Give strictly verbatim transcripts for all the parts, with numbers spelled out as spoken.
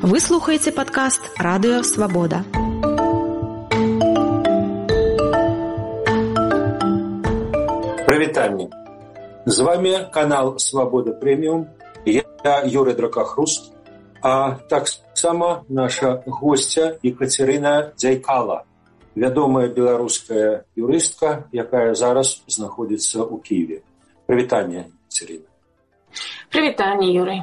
Вы слухаеце падкаст «Радыё Свабода». Прывітанне. З вами канал «Свабода Прэміум». Я Юрий Дракахруст, а таксама наша гостя Екатерина Дзяйкала, вядомая беларуская юрыстка, якая зараз знаходзіцца ў Киеве. Прывітанне, Екатерина. Прывітанне, Юрий.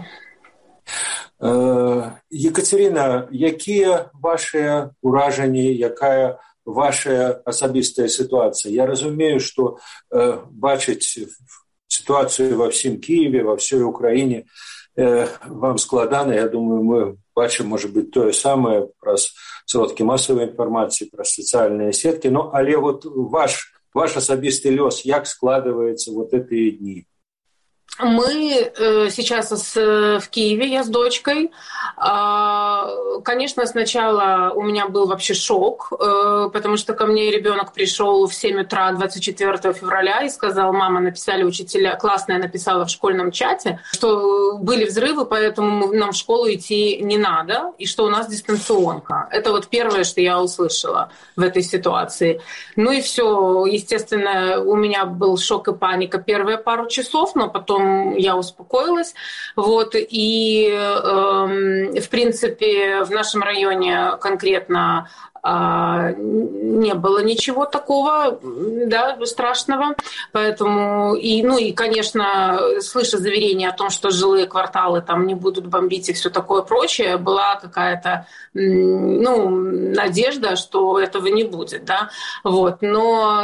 Екатерина, якія вашыя ўражанні, якая ваша асабістая ситуация? Я разумею, что э, бачыць ситуацию во всем Киеве, во всей Украине э, вам складана. Я думаю, мы бачым, может быть, то же самое про сродки массовой информации, про социальные сетки. Но, але вот ваш, ваш асабісты лёс, як складывается вот эти дни? Мы э, сейчас с, в Киеве, я с дочкой. А, конечно, сначала у меня был вообще шок, э, потому что ко мне ребенок пришел в семь утра двадцать четвёртого февраля и сказал: мама, написали учителя, классная написала в школьном чате, что были взрывы, поэтому нам в школу идти не надо, и что у нас дистанционка. Это вот первое, что я услышала в этой ситуации. Ну и все, естественно, у меня был шок и паника первые пару часов, но потом я успокоилась, вот, и, э, в принципе, в нашем районе конкретно э, не было ничего такого, да, страшного, поэтому, и, ну, и, конечно, слыша заверения о том, что жилые кварталы там не будут бомбить и все такое прочее, была какая-то, ну, надежда, что этого не будет, да, вот, но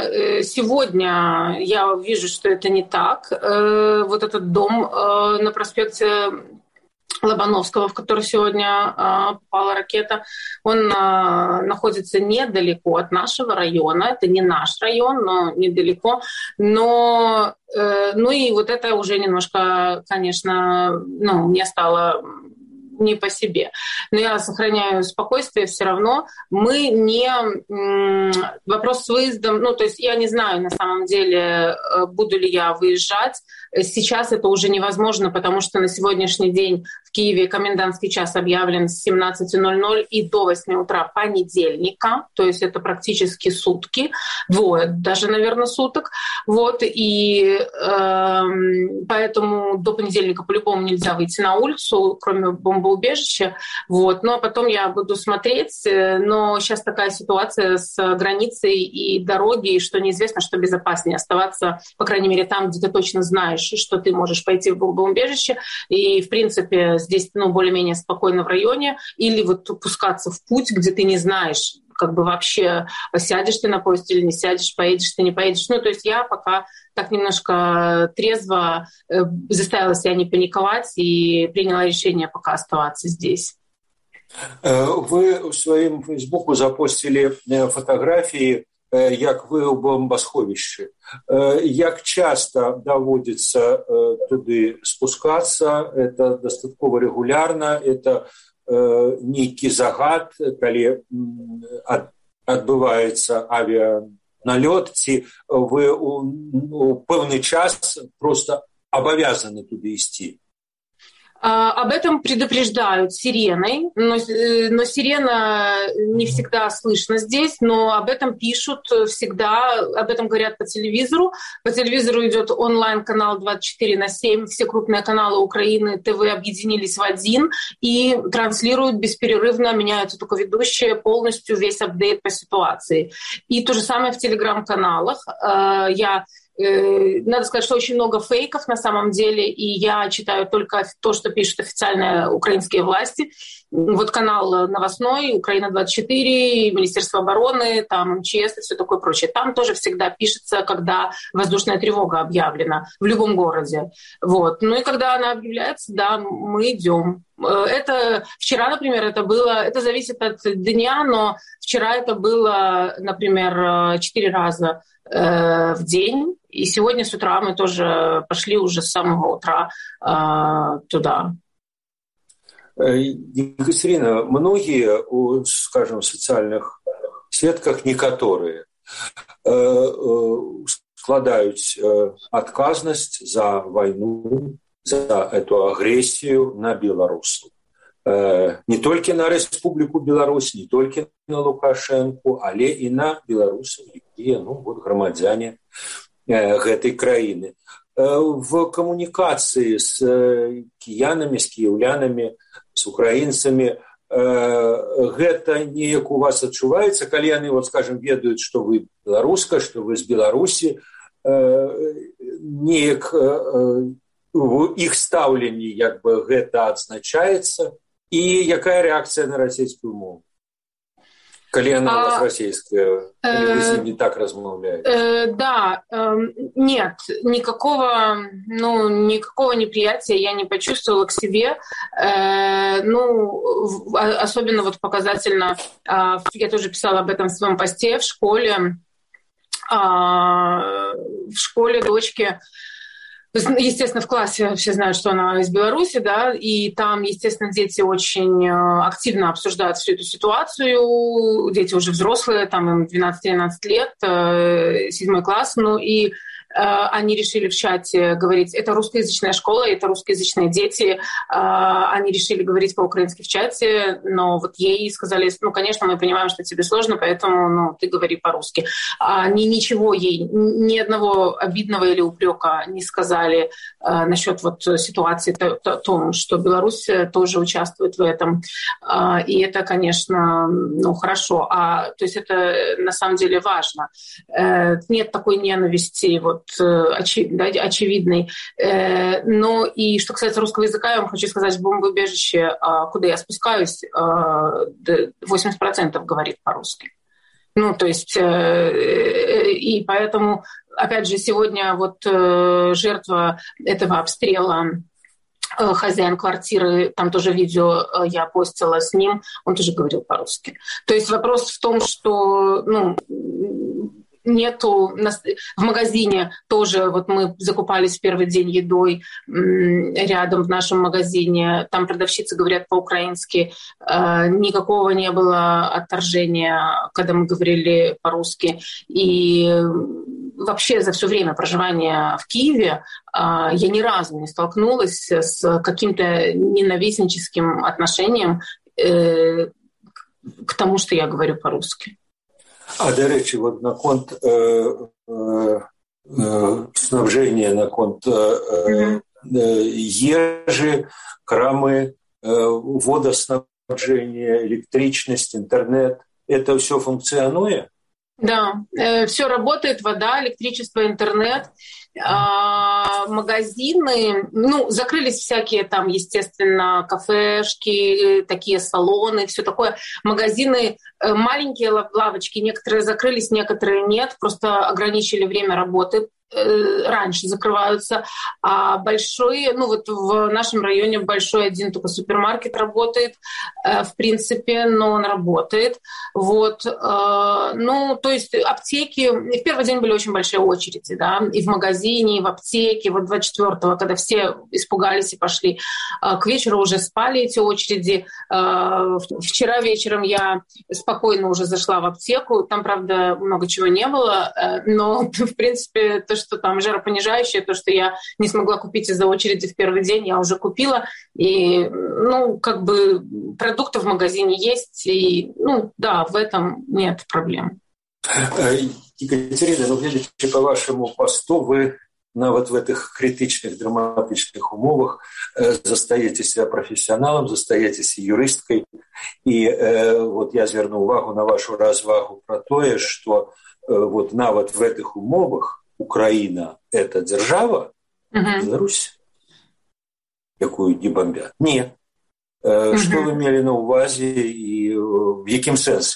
сегодня я вижу, что это не так, вот этот дом на проспекте Лобановского, в который сегодня э, попала ракета, он э, находится недалеко от нашего района. Это не наш район, но недалеко. Но, э, ну и вот это уже немножко, конечно, ну, мне стало не по себе. Но я сохраняю спокойствие все равно. Мы не... Вопрос с выездом... Ну, то есть я не знаю, на самом деле, буду ли я выезжать. Сейчас это уже невозможно, потому что на сегодняшний день в Киеве комендантский час объявлен с семнадцати ноль-ноль и до восьми утра понедельника. То есть это практически сутки. Двое даже, наверное, суток. Вот. И э, поэтому до понедельника по-любому нельзя выйти на улицу, кроме бомбоубежища. Вот. Ну, а потом я буду смотреть. Но сейчас такая ситуация с границей и дороги, что неизвестно, что безопаснее оставаться, по крайней мере, там, где ты точно знаешь, что ты можешь пойти в бомбоубежище. И, в принципе, здесь, ну, более-менее спокойно в районе. Или вот пускаться в путь, где ты не знаешь, как бы вообще сядешь ты на поезд или не сядешь, поедешь ты, не поедешь. Ну, то есть я пока так немножко трезво э, заставила себя не паниковать и приняла решение пока оставаться здесь. Вы в своем фейсбуку запостили фотографии, як вы ў бомбасховішчы. Як часто даводится туды спускаться? Это дастаткова регулярно? Это нейкі загад, калі адбываецца авіаналёт, ці вы у пэўны час просто абавязаны туды ісці? Об этом предупреждают сиреной, но, но сирена не всегда слышно здесь, но об этом пишут всегда, об этом говорят по телевизору. По телевизору идет онлайн-канал двадцать четыре на семь, все крупные каналы Украины, ТВ объединились в один и транслируют бесперерывно, меняются только ведущие, полностью весь апдейт по ситуации. И то же самое в телеграм-каналах. Я... Надо сказать, что очень много фейков на самом деле, и я читаю только то, что пишут официальные украинские власти. Вот канал новостной, Украина двадцать четыре, Министерство обороны, там МЧС и все такое прочее. Там тоже всегда пишется, когда воздушная тревога объявлена в любом городе. Вот. Ну и когда она объявляется, да, мы идем. Это вчера, например, это было, это зависит от дня, но вчера это было, например, четыре раза э, в день. И сегодня с утра мы тоже пошли уже с самого утра э, туда. Екатерина, многие, скажем, в социальных сетках, некоторые, складаюць адказнасць за вайну, за эту агрэсію на беларусаў. не толькі на Рэспубліку Беларусь, не толькі на Лукашэнку, але і на беларусаў, якія ну, вот, грамадзяне гэтай краіны. В камунікацыі з кіянамі, з кіяўлянамі, з украінцамі гэта неяк у вас адчуваецца, калі яны, вот, скажем, ведаюць, што вы беларуска, што вы з Беларусі, неяк у іх стаўленні як бы гэта адзначаецца, і якая рэакцыя на расійскую мову? Коли она у вас российская, или вы с ним не так размовляете? Да, нет, никакого, ну, никакого неприятия я не почувствовала к себе. Ну, особенно вот показательно, я тоже писала об этом в своем посте в школе. В школе дочки... Естественно, в классе все знают, что она из Беларуси, да, и там, естественно, дети очень активно обсуждают всю эту ситуацию. Дети уже взрослые, там им двенадцать-тринадцать лет, седьмой класс, ну и они решили в чате говорить, это русскоязычная школа, это русскоязычные дети, они решили говорить по-украински в чате, но вот ей сказали, ну, конечно, мы понимаем, что тебе сложно, поэтому, ну, ты говори по-русски. Они ничего ей, ни одного обидного или упрека не сказали насчет вот ситуации о том, что Беларусь тоже участвует в этом, и это, конечно, ну, хорошо, а, то есть это на самом деле важно. Нет такой ненависти, вот, очи, да, очевидный. Но и что касается русского языка, я вам хочу сказать, в бомбоубежище, куда я спускаюсь, восемьдесят процентов говорит по-русски. Ну, то есть, и поэтому, опять же, сегодня вот жертва этого обстрела, хозяин квартиры, там тоже видео я постила с ним, он тоже говорил по-русски. То есть вопрос в том, что, ну, нету... В магазине тоже, вот мы закупались в первый день едой рядом в нашем магазине, там продавщицы говорят по-украински, никакого не было отторжения, когда мы говорили по-русски. И вообще за все время проживания в Киеве я ни разу не столкнулась с каким-то ненавистническим отношением к тому, что я говорю по-русски. А, до речі, от наконт е, е, е, снабження, наконт е, е, їжі, крами, е, водоснабження, електричність, интернет, это все функционует? Да, э, все работает, вода, электричество, интернет, э, магазины, ну, закрылись всякие там, естественно, кафешки, такие салоны, все такое. Магазины, э, маленькие лавочки, некоторые закрылись, некоторые нет, просто ограничили время работы, э, раньше закрываются, а большой, ну вот в нашем районе большой один только супермаркет работает, э, в принципе, но он работает, вот, э, ну, то есть аптеки, в первый день были очень большие очереди, да, и в магазине, и в аптеке, вот двадцать четвёртого, когда все испугались и пошли, э, к вечеру уже спали эти очереди, э, вчера вечером я спокойно уже зашла в аптеку, там, правда, много чего не было, э, но, в принципе, то, что там жаропонижающее, то, что я не смогла купить из-за очереди в первый день, я уже купила. И, ну, как бы продукты в магазине есть, и, ну, да, в этом нет проблем. Екатерина, ну, глядячи по вашему посту, вы нават в этих критичных, драматичных умовах э, застаетеся профессионалом, застаетеся юристкой. И э, вот я зверну увагу на вашу развагу про то, что э, вот нават в этих умовах Украина – это держава, uh-huh. Беларусь, якую не бомбят. Нет. Uh-huh. Что вы имели на увазе и в яким сенсе?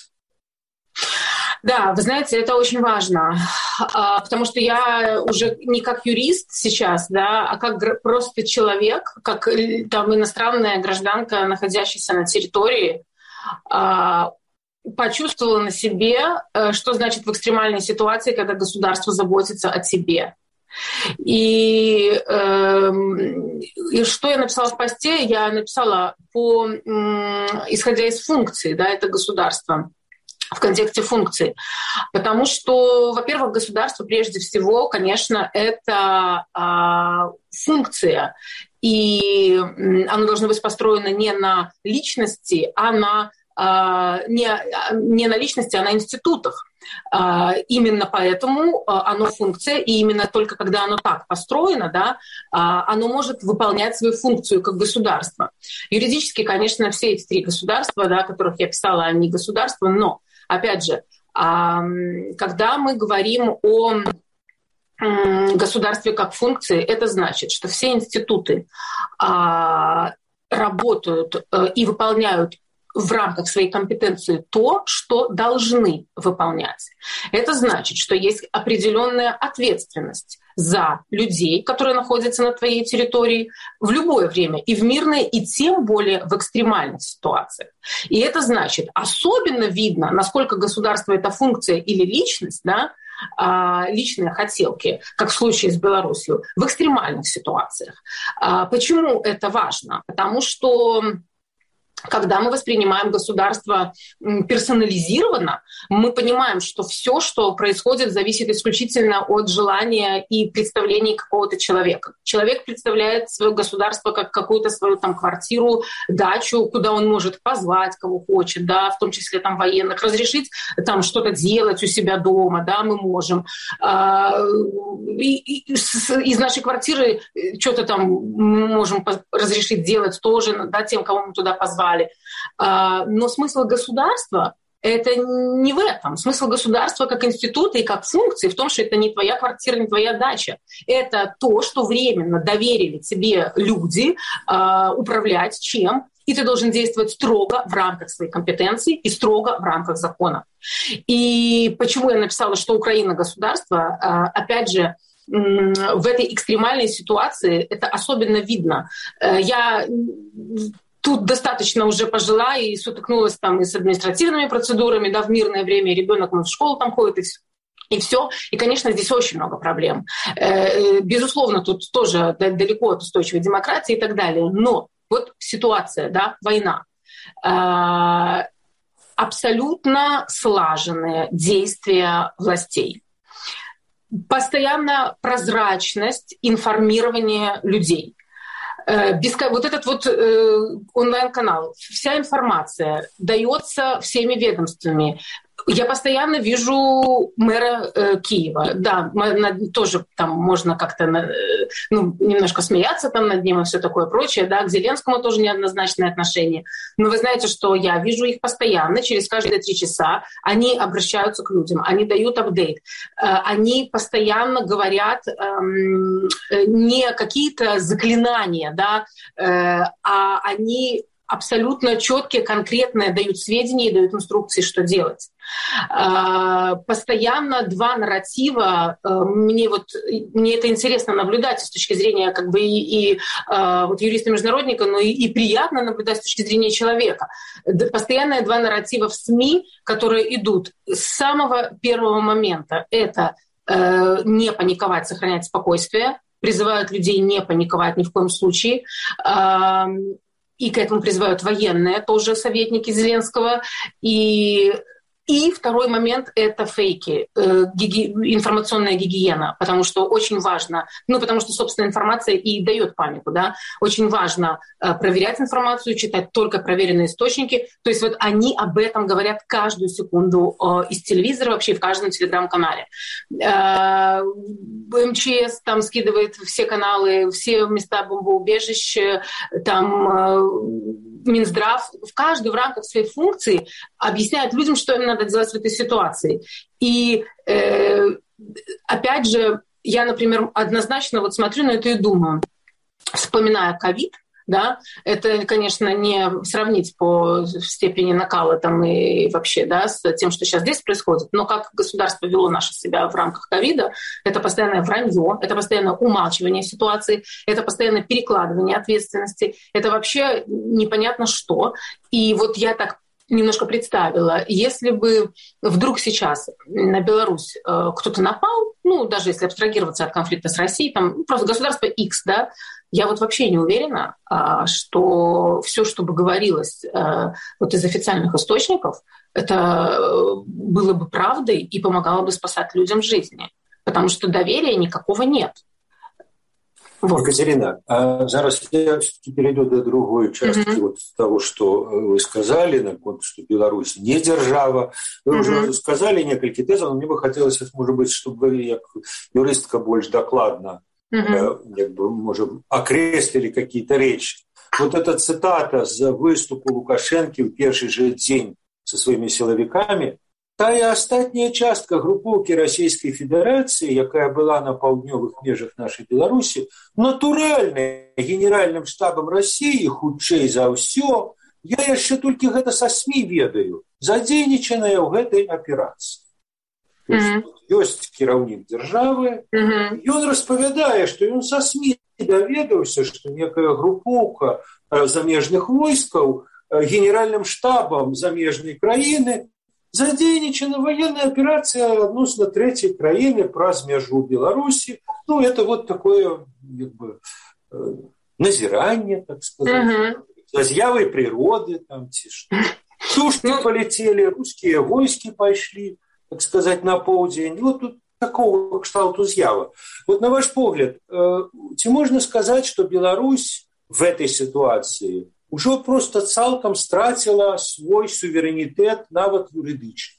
Да, вы знаете, это очень важно, потому что я уже не как юрист сейчас, да, а как просто человек, как там иностранная гражданка, находящаяся на территории, почувствовала на себе, что значит в экстремальной ситуации, когда государство заботится о тебе. И, э, и что я написала в посте? Я написала, по, исходя из функции, да, это государство. в контексте функций. Потому что, во-первых, государство прежде всего, конечно, это э, функция. И оно должно быть построено не на личности, а на, э, не, не на личности, а на институтах. Именно поэтому оно функция, и именно только когда оно так построено, да, оно может выполнять свою функцию как государство. Юридически, конечно, все эти три государства, да, которых я писала, они государства, но, опять же, когда мы говорим о государстве как функции, это значит, что все институты работают и выполняют в рамках своей компетенции то, что должны выполнять. Это значит, что есть определенная ответственность за людей, которые находятся на твоей территории в любое время, и в мирное, и тем более в экстремальных ситуациях. И это значит, особенно видно, насколько государство — это функция или личность, да, личные хотелки, как в случае с Беларусью, в экстремальных ситуациях. Почему это важно? Потому что когда мы воспринимаем государство персонализированно, мы понимаем, что все, что происходит, зависит исключительно от желания и представлений какого-то человека. Человек представляет свое государство как какую-то свою там квартиру, дачу, куда он может позвать кого хочет, да, в том числе там военных, разрешить там что-то делать у себя дома, да, мы можем. И, и, из нашей квартиры что-то там мы можем разрешить делать тоже, да, тем, кого мы туда позвали. Но смысл государства — это не в этом. Смысл государства как института и как функции в том, что это не твоя квартира, не твоя дача. Это то, что временно доверили тебе люди управлять чем, и ты должен действовать строго в рамках своей компетенции и строго в рамках закона. И почему я написала, что Украина — государство? Опять же, в этой экстремальной ситуации это особенно видно. Я тут достаточно уже пожила и сутыкнулась там и с административными процедурами, да, в мирное время, ребенок в школу там ходит, и все. И все. И, конечно, здесь очень много проблем. Безусловно, тут тоже далеко от устойчивой демократии и так далее. Но вот ситуация, да, война. Абсолютно слаженные действия властей. Постоянная прозрачность информирования людей. Вот этот вот э, онлайн-канал, вся информация дается всеми ведомствами. Я постоянно вижу мэра э, Киева. Да, тоже там можно как-то э, ну, немножко смеяться там над ним и все такое прочее. Да, к Зеленскому тоже неоднозначное отношение. Но вы знаете, что я вижу их постоянно, через каждые три часа они обращаются к людям, они дают апдейт. Э, они постоянно говорят э, не какие-то заклинания, да, э, а они абсолютно четкие, конкретные дают сведения и дают инструкции, что делать. Постоянно два нарратива. Мне, вот, мне это интересно наблюдать с точки зрения как бы и, и вот юриста-международника, но и, и приятно наблюдать с точки зрения человека. Постоянно два нарратива в СМИ, которые идут с самого первого момента. Это не паниковать, сохранять спокойствие, призывают людей не паниковать ни в коем случае. И к этому призывают военные, тоже советники Зеленского. И, и второй момент — это фейки, э, гиги, информационная гигиена, потому что очень важно, ну, потому что, собственно, информация и дает панику, да, очень важно э, проверять информацию, читать только проверенные источники. То есть вот они об этом говорят каждую секунду э, из телевизора, вообще в каждом телеграм-канале. Э, МЧС там скидывает все каналы, все места бомбоубежищ, там Минздрав, в каждой в рамках своей функции объясняет людям, что им надо делать в этой ситуации. И э, опять же, я, например, однозначно вот смотрю на это и думаю, вспоминая ковид, да, это, конечно, не сравнить по степени накала там и вообще, да, с тем, что сейчас здесь происходит, но как государство вело наше себя в рамках ковида, это постоянное вранье, это постоянное умалчивание ситуации, это постоянное перекладывание ответственности, это вообще непонятно что. И вот я так немножко представила, если бы вдруг сейчас на Беларусь э, кто-то напал, ну, даже если абстрагироваться от конфликта с Россией, там просто государство X, да, я вот вообще не уверена, что все, что бы говорилось вот из официальных источников, это было бы правдой и помогало бы спасать людям жизни, потому что доверия никакого нет. Вот. Екатерина, а зараз я все-таки перейду до другой части mm-hmm. вот того, что вы сказали, на конт, что Беларусь не держава. Вы mm-hmm. уже сказали несколько тезов, но мне бы хотелось, может быть, чтобы вы, как юристка, больше докладно mm-hmm. как бы, может, окреслили какие-то речи. Вот эта цитата з выступу Лукашенко в первый же день со своими силовиками, тая астатняя частка групоўкі Расійскай Федэрацыі, якая была на паўднёвых межах нашай Беларусі, натуральна генеральным штабам Расіі, хутчэй за ўсё, я яшчэ толькі гэта са СМІ ведаю, задзейнічаная ў гэтай аперацыі. Mm-hmm. Ёсць кіраўнік дзяржавы, mm-hmm. ён распавядае, што ён са СМІ даведаўся, што некая групоўка замежных войскаў генеральным штабам замежнай краіны задзейнічана военная операция адносна третьей краіны праз мяжу Беларуси. Ну, это вот такое как бы, назирание, так сказать, за з'явой природы, там, сушки полетели, русские войски пошли, так сказать, на поўдзень. Вот тут такого кшталту з'ява. Вот на ваш погляд, ці можна сказать, что Беларусь в этой ситуации уже просто цалком стратила свой суверенитет, нават юридически?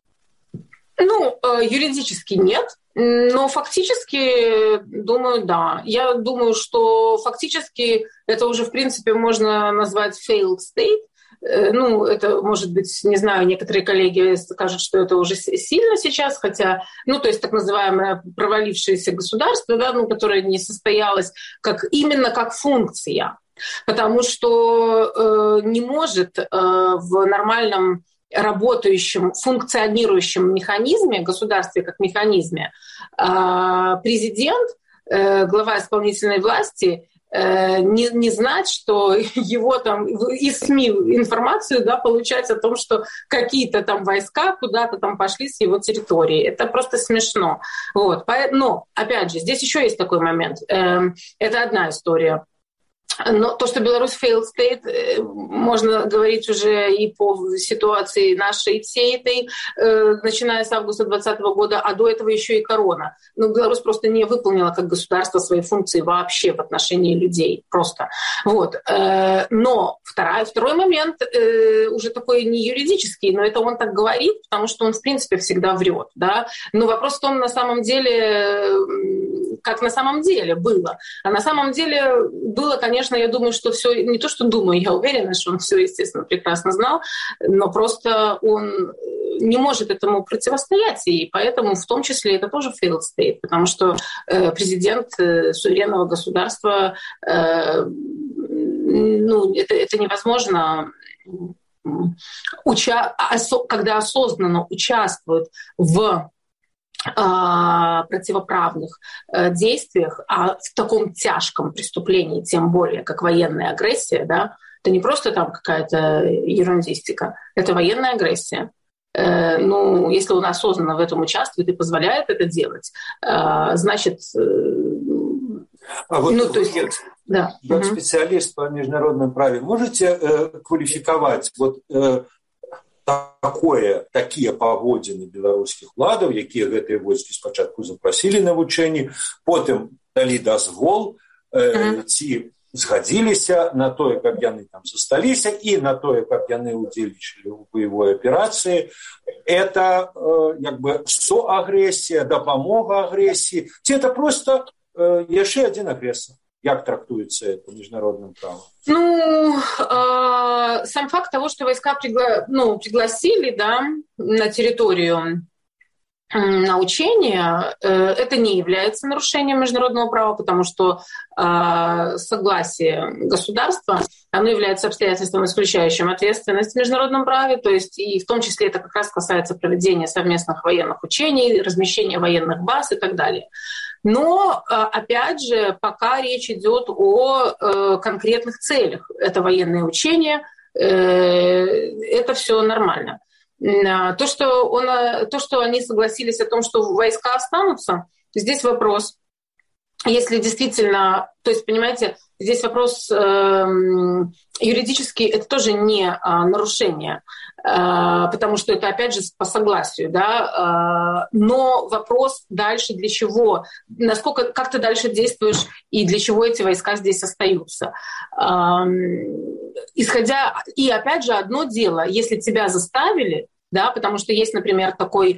Ну, юридически нет, но фактически, думаю, да. Я думаю, что фактически это уже, в принципе, можно назвать failed state. Ну, это, может быть, не знаю, некоторые коллеги скажут, что это уже сильно сейчас, хотя, ну, то есть так называемое провалившееся государство, да, ну, которое не состоялось как, именно как функция. Потому что э, не может э, в нормальном работающем, функционирующем механизме, государстве как механизме, э, президент, э, глава исполнительной власти, э, не, не знать, что его там из СМИ информацию, да, получать о том, что какие-то там войска куда-то там пошли с его территории. Это просто смешно. Вот. Но, опять же, здесь еще есть такой момент. Э, это одна история. Но то, что Беларусь failed state, можно говорить уже и по ситуации нашей всей этой, начиная с августа двадцатого года, а до этого еще и корона. Но Беларусь просто не выполнила как государство свои функции вообще в отношении людей. Просто. Вот. Но второй, второй момент уже такой не юридический, но это он так говорит, потому что он, в принципе, всегда врет. Да? Но вопрос в том, на самом деле, как на самом деле было. А на самом деле было, конечно, я думаю, что все, не то, что думаю, я уверена, что он все, естественно, прекрасно знал, но просто он не может этому противостоять, и поэтому в том числе это тоже failed state, потому что э, президент э, суверенного государства, э, ну, это, это невозможно, уча- осо- когда осознанно участвует в противоправных действиях, а в таком тяжком преступлении, тем более, как военная агрессия, да, это не просто там какая-то ерундистика, это военная агрессия. Ну, если он осознанно в этом участвует и позволяет это делать, значит... А вот ну, то есть, да. Как угу. специалист по международному праву можете э, квалификовать вот э, такое, такие паводзіны беларускіх уладаў, якія гэтыя войскі спачатку запрасілі на вучэнні, потым далі дазвол, э, ці згадзіліся на тое, каб яны там засталіся, і на тое, каб яны удзельнічалі ў баявой аперацыі. Это э, як бы соагрэсія, дапамога агрэсіі, ці это просто э, яшчэ адзін агрэсор? Як трактуется это международным правом? Ну, э, сам факт того, что войска пригла... ну, пригласили, да, на территорию э, на учения, э, это не является нарушением международного права, потому что э, согласие государства, оно является обстоятельством, исключающим ответственность в международном праве, то есть и в том числе это как раз касается проведения совместных военных учений, размещения военных баз и так далее. Но, опять же, пока речь идет о э, конкретных целях. Это военные учения, э, это все нормально. То, что, он, то, что они согласились о том, что войска останутся, здесь вопрос. Если действительно, то есть, понимаете, здесь вопрос э, юридический, это тоже не э, нарушение, э, потому что это, опять же, по согласию, да, э, но вопрос дальше для чего, насколько, как ты дальше действуешь и для чего эти войска здесь остаются. Э, исходя, и опять же, одно дело, если тебя заставили, да, потому что есть, например, такой э,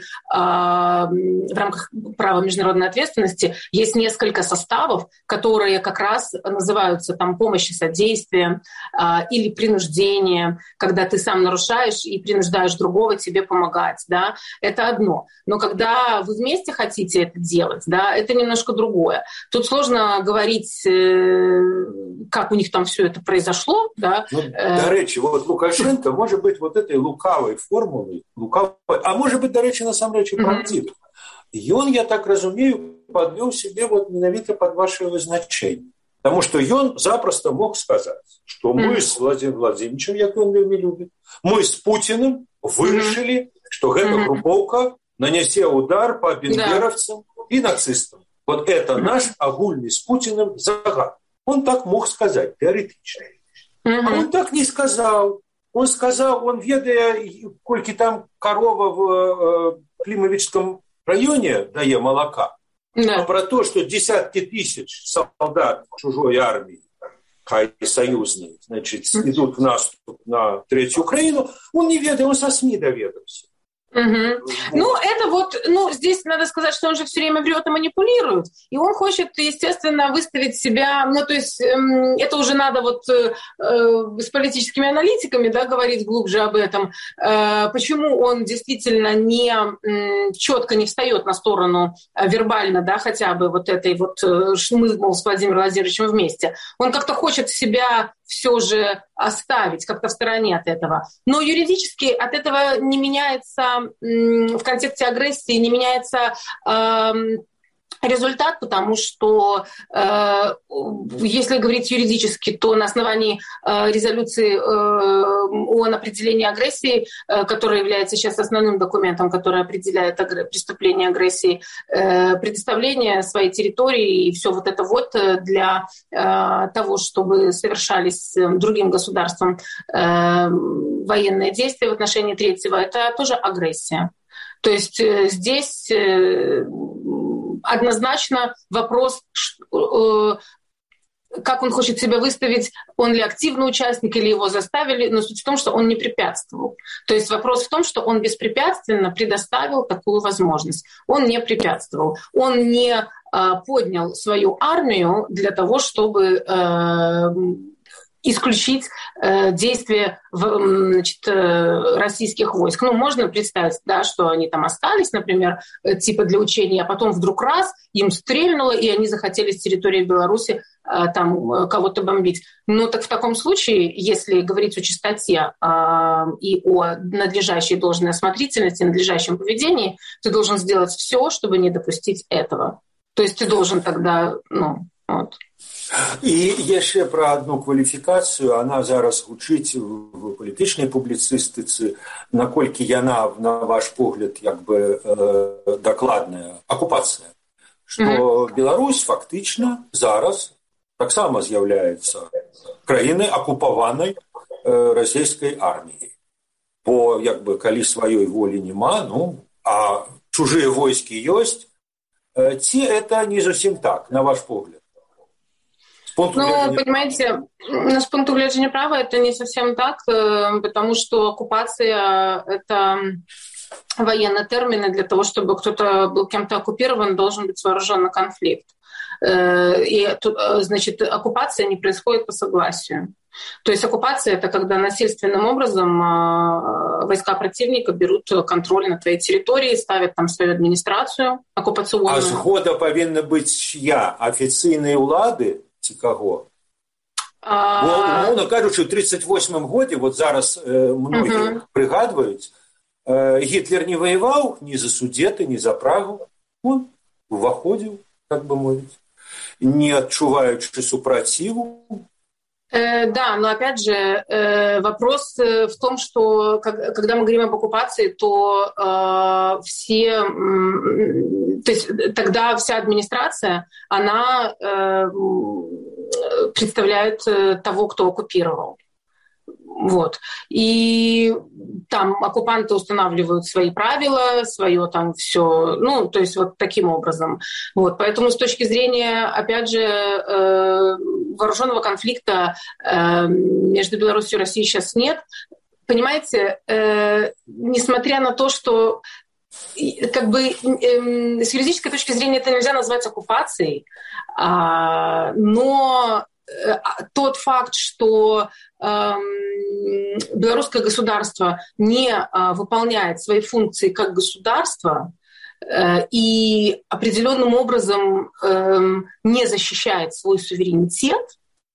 в рамках права международной ответственности есть несколько составов, которые как раз называются там помощь и содействие э, или принуждение, когда ты сам нарушаешь и принуждаешь другого тебе помогать, да, это одно. Но когда вы вместе хотите это делать, да, это немножко другое. Тут сложно говорить, э, как у них там все это произошло, да. Ну, до речі, вот Лукашенко может быть вот этой лукавой формулой, лукавой, а может быть, до речі, насамрэч і правдзівы. І ён, я так разумею, подвёў себе вот менавіта под ваше вызначэнне. Потому что ён запросто мог сказать, что мы с Владимиром Владимировичем, як он вельмі любит, мы с Путиным вырашили, что эта групповка нанесе удар по бендеровцам и нацистам. Вот это наш огульный с Путиным загад. Он так мог сказать, теоретично. А он так не сказал. Он сказал, он, ведая, кольки там корова в э, Климовичском районе дае молока, да. А про то, что десятки тысяч солдат чужой армии, хай союзной, значит, идут в наступ на Третью Украину, он не ведает, он со СМИ доведался. Угу. Вот. Ну, это вот, ну, здесь надо сказать, что он же все время врет и манипулирует, и он хочет, естественно, выставить себя, ну, то есть эм, это уже надо вот э, с политическими аналитиками, да, говорить глубже об этом, э, почему он действительно не э, четко не встает на сторону э, вербально, да, хотя бы вот этой вот э, мы, мол, с Владимиром Владимировичем вместе. Он как-то хочет себя все же оставить как-то в стороне от этого. Но юридически от этого не меняется, в контексте агрессии не меняется э, результат, потому что э, если говорить юридически, то на основании э, резолюции э, ООН определения агрессии, э, которая является сейчас основным документом, который определяет агр... преступление агрессии, э, предоставление своей территории и все вот это вот для э, того, чтобы совершались другим государством э, военные действия в отношении третьего, это тоже агрессия. То есть э, здесь... Э, Однозначно вопрос, как он хочет себя выставить, он ли активный участник, или его заставили, но суть в том, что он не препятствовал. То есть вопрос в том, что он беспрепятственно предоставил такую возможность. Он не препятствовал. Он не поднял свою армию для того, чтобы исключить э, действия в, значит, э, российских войск. Ну, можно представить, да, что они там остались, например, э, типа для учения, а потом вдруг раз им стрельнуло, и они захотели с территории Беларуси э, там э, кого-то бомбить. Но так в таком случае, если говорить о чистоте э, и о надлежащей должной осмотрительности, надлежащем поведении, ты должен сделать все, чтобы не допустить этого. То есть ты должен тогда, ну, вот... І яшчэ пра одну кваліфікацыю, она зараз гучыць в палітычнай публіцыстыцы, наколькі яна, на ваш погляд, як бы э, дакладная акупацыя, што mm-hmm. Беларусь фактычна зараз таксама з'яўляецца краінай акупаванай э, расійскай арміяй. Бо, як бы, калі сваёй волі няма, ну, а чужыя войскі ёсць, э, ці это не зусім так, на ваш погляд? Ну, понимаете, с пункта глядения права это не совсем так, потому что оккупация — это военные термины. Для того, чтобы кто-то был кем-то оккупирован, должен быть вооруженный конфликт. И, значит, оккупация не происходит по согласию. То есть оккупация — это когда насильственным образом войска противника берут контроль над твоей территорией, ставят там свою администрацию оккупационную. А згода повинна быть чья? Официальные улады? Ці каго? А... Бо, умоўна кажучы, ў тридцать восьмым годзе, вот зараз э, многие uh-huh. прыгадваюць, э, Гітлер не воевал ни за Судеты, ни за Прагу. Он уваходзіў, так бы мовіць, не адчуваючы супраціву, Да, но опять же вопрос в том, что когда мы говорим об оккупации, то все, то есть тогда вся администрация, она представляет того, кто оккупировал. Вот. И там оккупанты устанавливают свои правила, свое там все, ну, то есть вот таким образом. Вот. Поэтому с точки зрения, опять же, э, вооруженного конфликта э, между Беларусью и Россией сейчас нет. Понимаете, э, несмотря на то, что как бы э, с юридической точки зрения это нельзя назвать оккупацией, э, но тот факт, что э, белорусское государство не э, выполняет свои функции как государство э, и определенным образом э, не защищает свой суверенитет,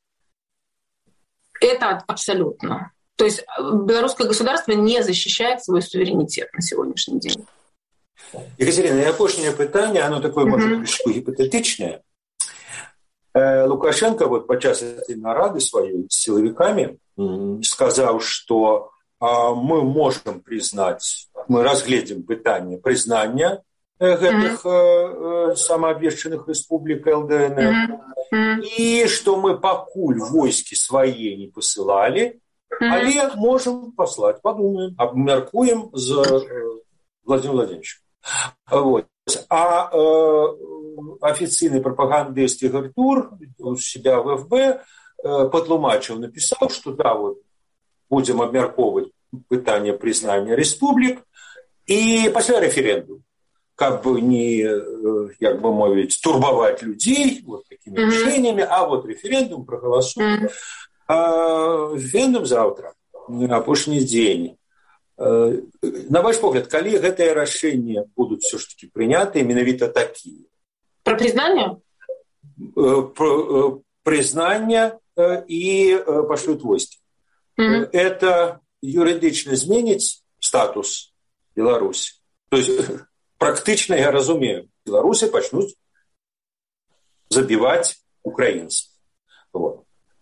это абсолютно. То есть белорусское государство не защищает свой суверенитет на сегодняшний день. Екатерина, и апошняе пытанне, оно такое, mm-hmm. может, крышку гипотетичное. Лукашенко вот падчас этой нарады своей с силовиками сказал, что мы можем признать, мы разглядим пытанне признания этих mm-hmm. самообвешченных республик ЛДНР, mm-hmm. и что мы покуль войски свои не посылали, mm-hmm. але можем послать, подумаем, обмеркуем за Владимиром Владимировичем. Вот. А э, официальный пропагандист Игорь Тур у себя в ФБ э, потлумачил, написал, что да, вот будем обмерковывать пытание признания республик и после референдум, как бы не, как бы мовить, турбовать людей вот такими mm-hmm. решениями, а вот референдум проголосуем. Mm-hmm. А референдум завтра, апошні дзень. На ваш погляд, калі гэтыя рашэнні будуць все ж таки прынятыя менавіта такія? Про признание? Про признание и пошлют войски. Mm-hmm. Это юридично зменіць статус Беларусі. То есть практично, я разумею, белорусы пачнуць забивать украинцев. Вот.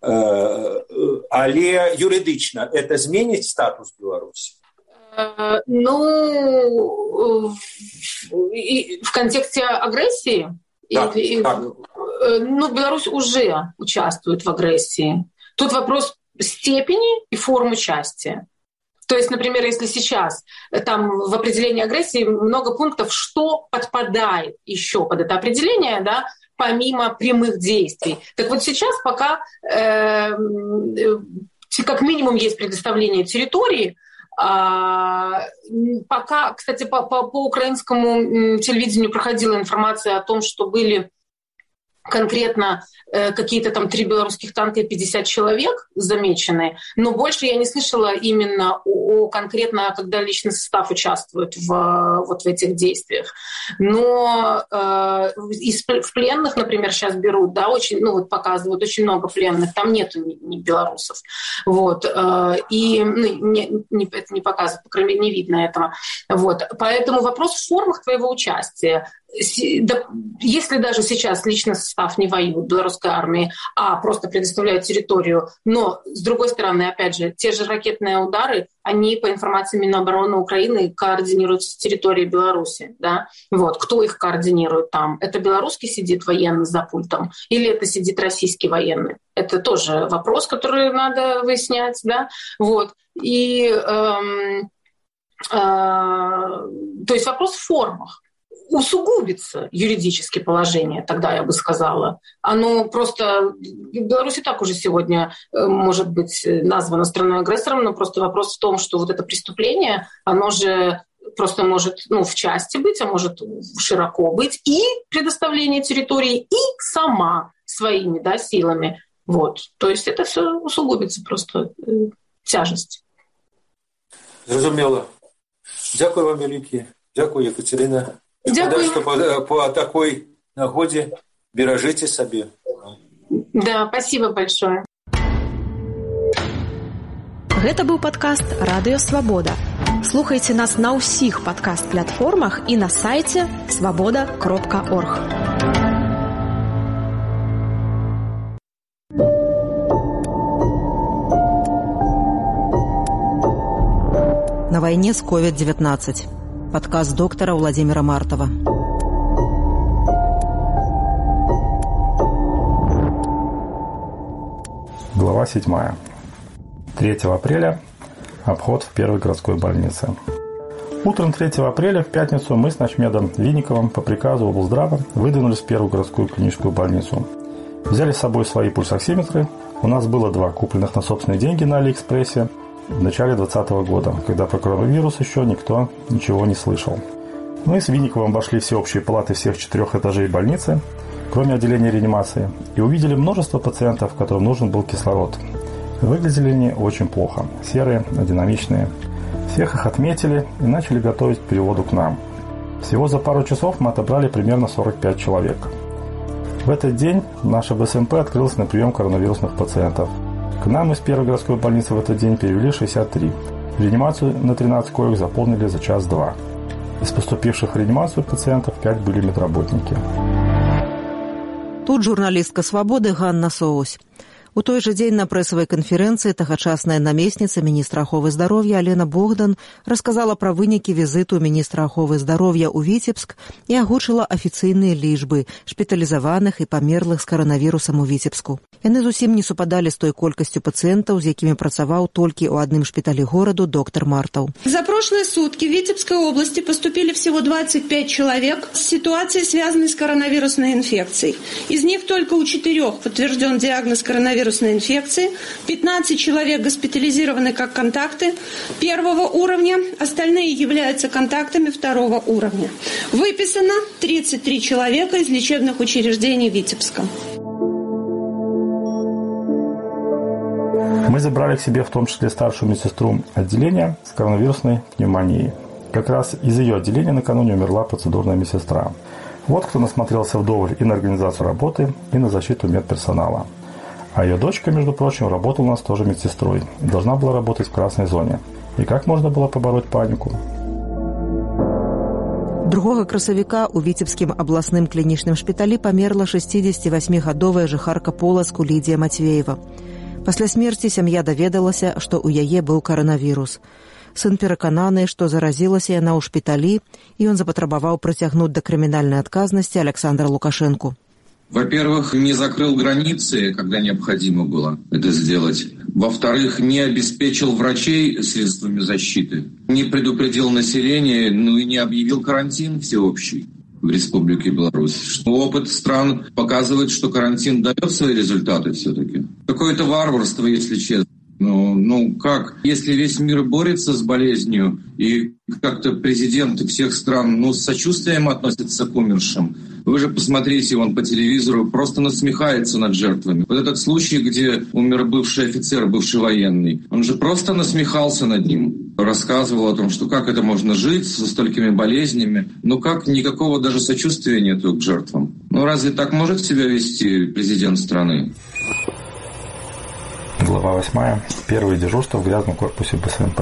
Але юридично это зменіць статус Беларуси? Ну, в контексте агрессии, да, и, да. ну, Беларусь уже участвует в агрессии. Тут вопрос степени и форм участия. То есть, например, если сейчас там в определении агрессии много пунктов, что подпадает еще под это определение, да, помимо прямых действий. Так вот сейчас пока э, как минимум есть предоставление территории. А, пока, кстати, по, по, по украинскому телевидению проходила информация о том, что были конкретно э, какие-то там три белорусских танка и пятьдесят человек замечены, но больше я не слышала именно о, о конкретно, когда личный состав участвует в, вот в этих действиях. Но э, из, в пленных, например, сейчас берут, да, очень, ну вот показывают очень много пленных, там нету ни, ни белорусов. Вот, э, и ну, не, не, это не показывают, по крайней мере, не видно этого. Вот, поэтому вопрос в формах твоего участия. Если даже сейчас личный состав не воюет в белорусской армии, а просто предоставляют территорию, но, с другой стороны, опять же, те же ракетные удары, они, по информации Минобороны Украины, координируются с территории Беларуси. Да? Вот. Кто их координирует там? Это белорусский сидит военный за пультом или это сидит российский военный? Это тоже вопрос, который надо выяснять. Да? Вот. И, эм, э, то есть вопрос в формах. Усугубится юридически положение, тогда я бы сказала. Оно просто... Беларусь и так уже сегодня может быть названа страной-агрессором, но просто вопрос в том, что вот это преступление, оно же просто может ну, в части быть, а может широко быть, и предоставление территории, и сама своими да, силами. Вот. То есть это все усугубится просто э, тяжесть. Зрозумело. Дякую вам велике. Дякую, Екатерина. Дякую. Что по, по такой нагоде бережите себе. Да, спасибо большое. Гэта быў падкаст Радыё Свабода. Слухайце нас на ўсіх падкаст-платформах і на сайце свабода кропка орг. войне с ковид девятнадцать. Подкаст доктора Владимира Мартова. Глава седьмая. третьего апреля. Обход в первой городской больнице. Утром третьего апреля в пятницу мы с начмедом Винниковым по приказу облздрава выдвинулись в первую городскую клиническую больницу. Взяли с собой свои пульсоксиметры. У нас было два, купленных на собственные деньги на Алиэкспрессе в начале двадцатого года, когда про коронавирус еще никто ничего не слышал. Мы с Винниковым обошли все общие палаты всех четырех этажей больницы, кроме отделения реанимации, и увидели множество пациентов, которым нужен был кислород. Выглядели они очень плохо, серые, адинамичные. Всех их отметили и начали готовить к переводу к нам. Всего за пару часов мы отобрали примерно сорок пять человек. В этот день наша БСМП открылась на прием коронавирусных пациентов. К нам из первой городской больницы в этот день перевели шестьдесят три. Реанимацию на тринадцать коек заполнили за час-два. Из поступивших в реанимацию пациентов пять были медработники. Тут журналістка «Свабоды» Ганна Соусь. У той жа дзень на прэсавай канферэнцыі тагачасная намесніца міністра аховы здароўя Алена Богдан расказала пра вынікі візіту міністра аховы здароўя ў Віцебск і агучыла афіцыйныя лічбы шпіталізаваных і памерлых з каранавірусам у Віцебску. Яны зусім не супадалі з той колькасцю пациентаў, з якімі працаваў толькі ў адным шпіталі гораду доктор Мартаў. За прошлые сутки в Витебской области поступили всего двадцать пять человек с ситуацией, связанной с коронавирусной инфекцией. Из них только у четырех подтвержден диагноз коронавирусной инфекции, пятнадцать человек госпитализированы как контакты первого уровня, остальные являются контактами второго уровня. Выписано тридцать три человека из лечебных учреждений Витебска. Мы забрали к себе в том числе старшую медсестру отделения с коронавирусной пневмонией. Как раз из ее отделения накануне умерла процедурная медсестра. Вот кто насмотрелся вдоволь и на организацию работы, и на защиту медперсонала. А ее дочка, между прочим, работала у нас тоже медсестрой и должна была работать в красной зоне. И как можно было побороть панику? другога красавіка ў Віцебскім абласным клінічным шпіталі памерла шэсцідзесяцівасьмігадовая жыхарка Полацку Лідія Мацвеева. Пасля смерці сям'я даведалася, што ў яе быў каранавірус. Сын перакананы, што заразілася яна ў шпіталі, і ён запатрабаваў прыцягнуць да крымінальнай адказнасці Александра Лукашэнку. Во-первых, не закрыл границы, когда необходимо было это сделать. Во-вторых, не обеспечил врачей средствами защиты, не предупредил население, ну и не объявил карантин всеобщий в Республике Беларусь. Что опыт стран показывает, что карантин дает свои результаты все-таки. Какое-то варварство, если честно. Ну, ну как? Если весь мир борется с болезнью, и как-то президенты всех стран ну, с сочувствием относятся к умершим, вы же посмотрите, он по телевизору просто насмехается над жертвами. Вот этот случай, где умер бывший офицер, бывший военный, он же просто насмехался над ним. Рассказывал о том, что как это можно жить со столькими болезнями. Ну как, никакого даже сочувствия нету к жертвам. Ну разве так может себя вести президент страны? Глава восьмая. Первое дежурство в грязном корпусе БСМП.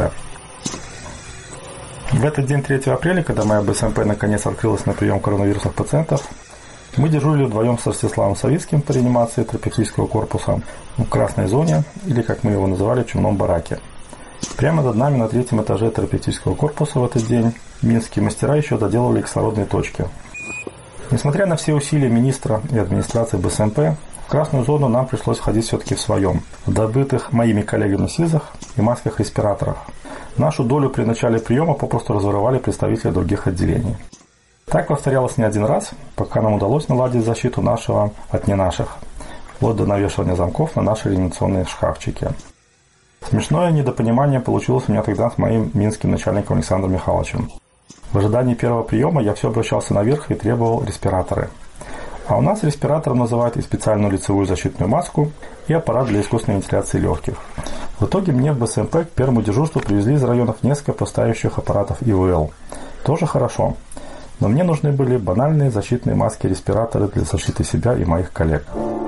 В этот день, третьего апреля, когда моя БСМП наконец открылась на прием коронавирусных пациентов, мы дежурили вдвоем с Ростиславом Савицким по реанимации терапевтического корпуса в красной зоне, или, как мы его называли, чумном бараке. Прямо над нами на третьем этаже терапевтического корпуса в этот день минские мастера еще доделывали кислородные точки. Несмотря на все усилия министра и администрации БСМП, в красную зону нам пришлось входить все-таки в своем, в добытых моими коллегами СИЗах и масках-респираторах. Нашу долю при начале приема попросту разворовали представители других отделений. Так повторялось не один раз, пока нам удалось наладить защиту нашего от не наших, вплоть до навешивания замков на наши реанимационные шкафчики. Смешное недопонимание получилось у меня тогда с моим минским начальником Александром Михайловичем. В ожидании первого приема я все обращался наверх и требовал респираторы. А у нас респиратором называют и специальную лицевую защитную маску, и аппарат для искусственной вентиляции легких. В итоге мне в БСМП к первому дежурству привезли из районов несколько поставящих аппаратов ИВЛ. Тоже хорошо. Но мне нужны были банальные защитные маски-респираторы для защиты себя и моих коллег.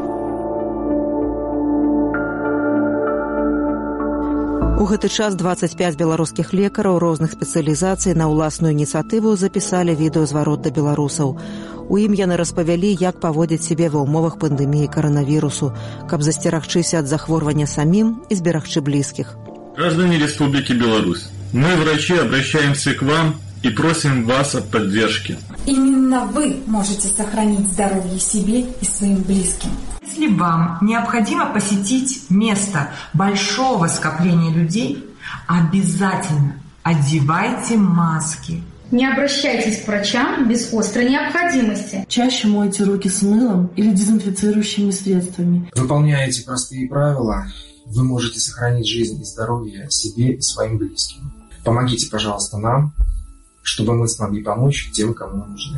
У гэты час двадцать пять беларускіх лекараў розных спецыялізацый на ўласную ініцыятыву запісалі відэазварот да беларусаў. У ім яны распавялі, як паводзіць сябе ва ўмовах пандэміі каранавірусу, каб засцерагчыся ад захворвання самім і зберагчы блізкіх. Граждане Республики Беларусь, Мы, врачи, обращаемся к вам и просим вас о поддержке. Именно вы можете сохранить здоровье себе и своим близким. Если вам необходимо посетить место большого скопления людей, обязательно одевайте маски. Не обращайтесь к врачам без острой необходимости. Чаще мойте руки с мылом или дезинфицирующими средствами. Выполняя эти простые правила, вы можете сохранить жизнь и здоровье себе и своим близким. Помогите, пожалуйста, нам, чтобы мы смогли помочь тем, кому нужны.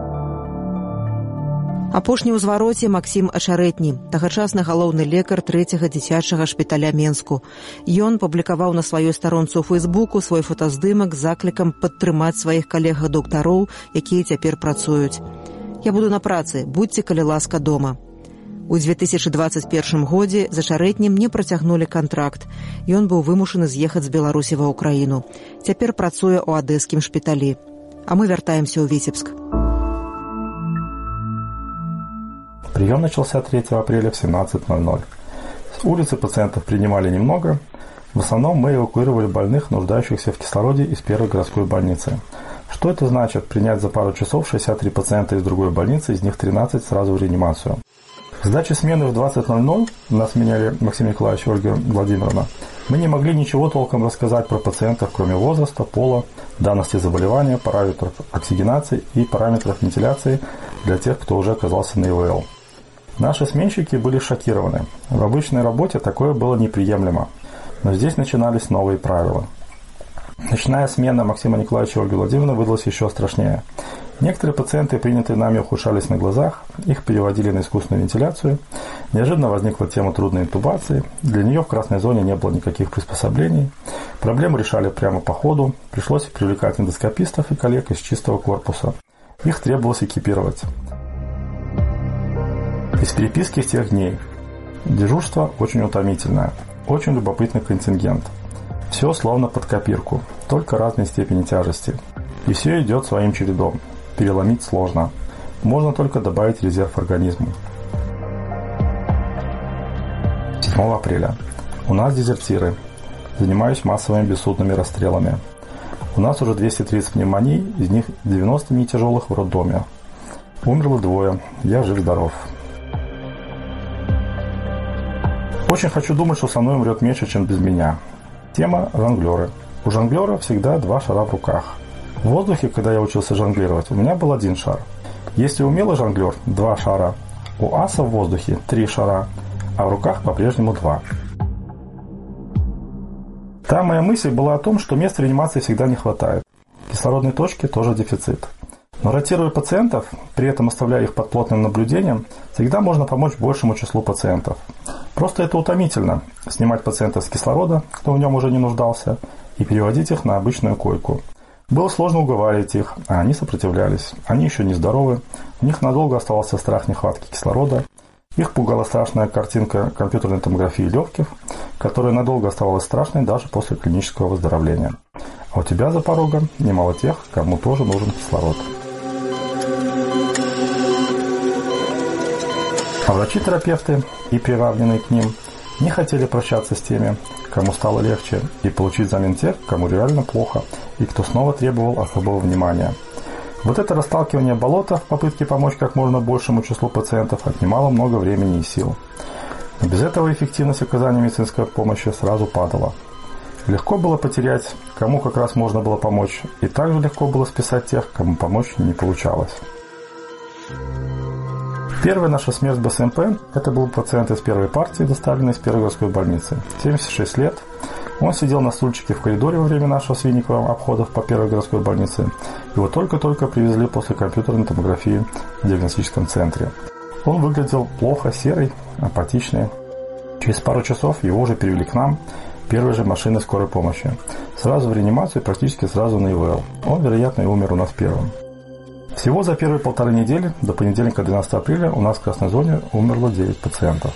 Апошні ў звароце Максім Ачарэтні, тагачасны галоўны лекар трэцяга дзіцячага шпіталя Менску. Ён публікаваў на сваёй старонцы ў Фэйсбуку свой фотаздымак з заклікам падтрымаць сваіх калег-доктароў, якія цяпер працуюць. Я буду на працы, будьце, калі ласка, дома. У две тысячи двадцать первом годзе з Ачарэтнім не працягнулі кантракт. Ён быў вымушаны з'ехаць з Беларусі ва ўкраіну. Цяпер працуе ў адэскім шпіталі. А мы вяртаемся ў Віцебск. Прием начался третьего апреля в семнадцать ноль ноль. С улицы пациентов принимали немного. В основном мы эвакуировали больных, нуждающихся в кислороде, из первой городской больницы. Что это значит? Принять за пару часов шестьдесят три пациента из другой больницы, из них тринадцать сразу в реанимацию. К сдаче смены в двадцать ноль ноль нас меняли Максим Николаевич и Ольга Владимировна. Мы не могли ничего толком рассказать про пациентов, кроме возраста, пола, данности заболевания, параметров оксигенации и параметров вентиляции для тех, кто уже оказался на ИВЛ. Наши сменщики были шокированы. В обычной работе такое было неприемлемо. Но здесь начинались новые правила. Ночная смена Максима Николаевича и Ольги Владимировны выдалась еще страшнее. Некоторые пациенты, принятые нами, ухудшались на глазах, их переводили на искусственную вентиляцию. Неожиданно возникла тема трудной интубации. Для нее в красной зоне не было никаких приспособлений. Проблему решали прямо по ходу. Пришлось привлекать эндоскопистов и коллег из чистого корпуса. Их требовалось экипировать. Из переписки тех дней. Дежурство очень утомительное. Очень любопытный контингент. Все словно под копирку, только разной степени тяжести. И все идет своим чередом. Переломить сложно. Можно только добавить резерв организму. седьмого апреля. У нас дезертиры. Занимаюсь массовыми бессудными расстрелами. У нас уже двести тридцать пневмоний, из них девяносто не тяжелых в роддоме. Умерло двое. Я жив-здоров. Очень хочу думать, что со мной умрет меньше, чем без меня. Тема – жонглеры. У жонглера всегда два шара в руках. В воздухе, когда я учился жонглировать, у меня был один шар. Если умелый жонглер – два шара. У аса в воздухе – три шара, а в руках по-прежнему два. Та моя мысль была о том, что мест в реанимации всегда не хватает. Кислородной точки тоже дефицит. Но ротируя пациентов, при этом оставляя их под плотным наблюдением, всегда можно помочь большему числу пациентов. Просто это утомительно – снимать пациентов с кислорода, кто в нем уже не нуждался, и переводить их на обычную койку. Было сложно уговаривать их, а они сопротивлялись. Они еще не здоровы, у них надолго оставался страх нехватки кислорода. Их пугала страшная картинка компьютерной томографии легких, которая надолго оставалась страшной даже после клинического выздоровления. А у тебя за порогом немало тех, кому тоже нужен кислород. А врачи-терапевты и приравненные к ним не хотели прощаться с теми, кому стало легче, и получить взамен тех, кому реально плохо, и кто снова требовал особого внимания. Вот это расталкивание болота в попытке помочь как можно большему числу пациентов отнимало много времени и сил. Но без этого эффективность оказания медицинской помощи сразу падала. Легко было потерять, кому как раз можно было помочь, и также легко было списать тех, кому помочь не получалось. Первая наша смерть в БСМП – это был пациент из первой партии, доставленный из первой городской больницы. семьдесят шесть лет. Он сидел на стульчике в коридоре во время нашего с Винниковым обходов по первой городской больнице. Его только-только привезли после компьютерной томографии в диагностическом центре. Он выглядел плохо, серый, апатичный. Через пару часов его уже перевели к нам, первой же машиной скорой помощи. Сразу в реанимацию и практически сразу на ИВЛ. Он, вероятно, и умер у нас первым. Всего за первые полторы недели, до понедельника двенадцатого апреля, у нас в красной зоне умерло девять пациентов.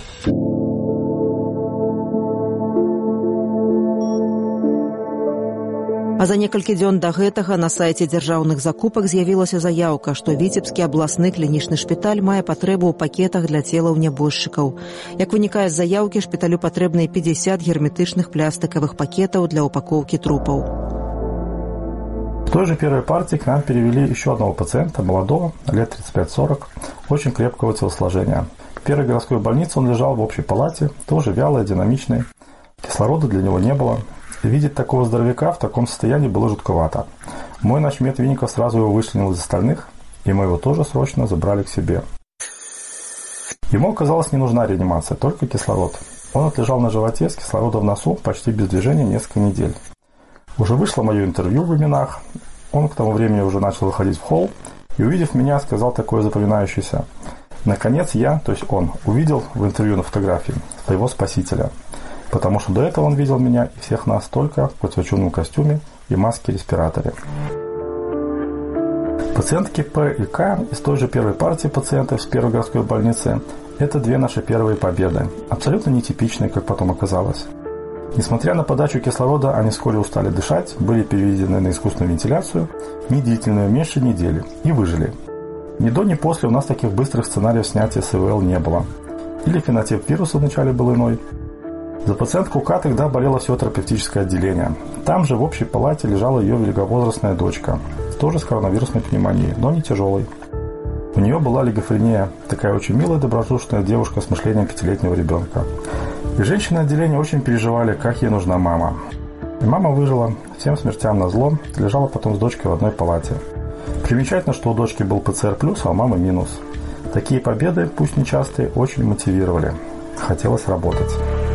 А за некалькі дзён да гэтага на сайце дзяржаўных закупак з'явілася заяўка, што Віцебскі абласны клінічны шпіталь мае патрэбу ў пакетах для целаў нябожчыкаў. Як вынікае з заяўкі, шпіталю патрэбныя пятьдесят герметычных пластыкавых пакетаў для упакоўкі трупаў. той же первой партии к нам перевели еще одного пациента, молодого, лет тридцать пять сорок, очень крепкого телосложения. В первой городской больнице он лежал в общей палате, тоже вялый, динамичный. Кислорода для него не было. И видеть такого здоровяка в таком состоянии было жутковато. Мой начмед Винников сразу его вычленил из остальных, и мы его тоже срочно забрали к себе. Ему оказалось не нужна реанимация, только кислород. Он отлежал на животе с кислородом в носу почти без движения несколько недель. Уже вышло мое интервью в именах. Он к тому времени уже начал выходить в холл и, увидев меня, сказал такое запоминающееся: «Наконец я, то есть он, увидел в интервью на фотографии своего спасителя, потому что до этого он видел меня и всех нас только в подсвеченном костюме и маске-респираторе». Пациентки П и К из той же первой партии пациентов с первой городской больницы – это две наши первые победы, абсолютно нетипичные, как потом оказалось. Несмотря на подачу кислорода, они вскоре устали дышать, были переведены на искусственную вентиляцию, недлительную, меньше недели, и выжили. Ни до, ни после у нас таких быстрых сценариев снятия СВЛ не было. Или фенотип вируса вначале был иной. За пациентку К тогда болело все терапевтическое отделение. Там же в общей палате лежала ее великовозрастная дочка, тоже с коронавирусной пневмонией, но не тяжелой. У нее была олигофрения, такая очень милая, добродушная девушка с мышлением пятилетнего ребенка. И женщины отделения очень переживали, как ей нужна мама. И мама выжила, всем смертям назло, лежала потом с дочкой в одной палате. Примечательно, что у дочки был ПЦР плюс, а у мамы минус. Такие победы, пусть нечастые, очень мотивировали. Хотелось работать.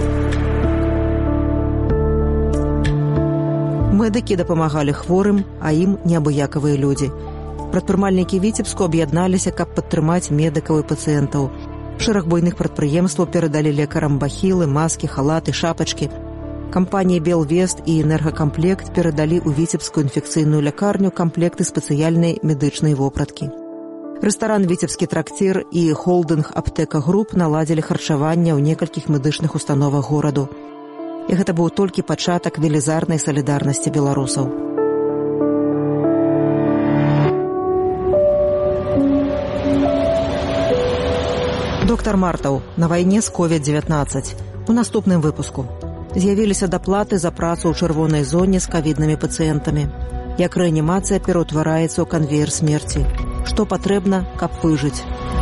Медыкі дапамагалі хворым, а ім неабыякавыя людзі. Прадпрымальнікі Віцебску аб'ядналіся, каб падтрымаць медыкаў і пацыентаў. Шэраг буйных прадпрыемстваў перадалі лекарам бахілы, маскі, халаты, шапачкі. Кампаніі «Белвест» і «Энергакамплект» перадалі ў Віцебскую інфекцыйную лякарню камплекты спецыяльнай медычнай вопраткі. Рэстаран «Віцебскі трактир» і холдынг «Аптэка Груп» наладзілі харчаванне ў некалькіх медычных установах гораду. І гэта быў толькі пачатак велізарнай салідарнасці беларусаў. Доктар Мартаў на вайне з ковід дзевятнаццаць. У наступным выпуску. З'явіліся даплаты за працу ў чырвонай зоне з ковіднымі пацыентамі. Як рэанімацыя пераўтвараецца ў канвеер смерці. Што патрэбна, каб выжыць.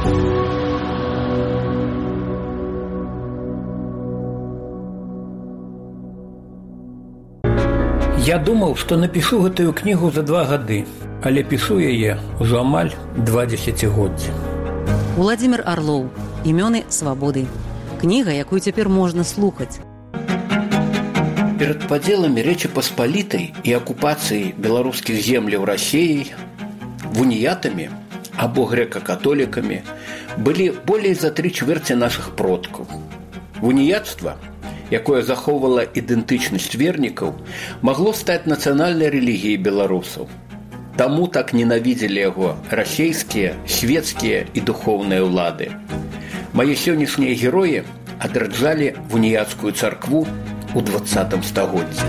Я думаў, што напішу гэтую кнігу за два гады, але пішу яе ўжо амаль два дзесяцігоддзі. Уладзімір Арлоў. Імёны свабоды. Кніга, якую цяпер можна слухаць. Перад падзеламі Рэчы Паспалітай і акупацыяй беларускіх земляў Расіяй, вуніятамі або грэка-католікамі былі болей за тры чвэрці нашых продкаў. Вуніяцтва, якое захоўвала ідэнтычнасць вернікаў, магло стаць нацыянальнай рэлігіяй беларусаў. Таму так ненавідзелі яго расейскія, свецкія і духоўныя ўлады. Мае сённяшнія героі адраджалі вуніяцкую царкву ў дваццатым стагоддзі.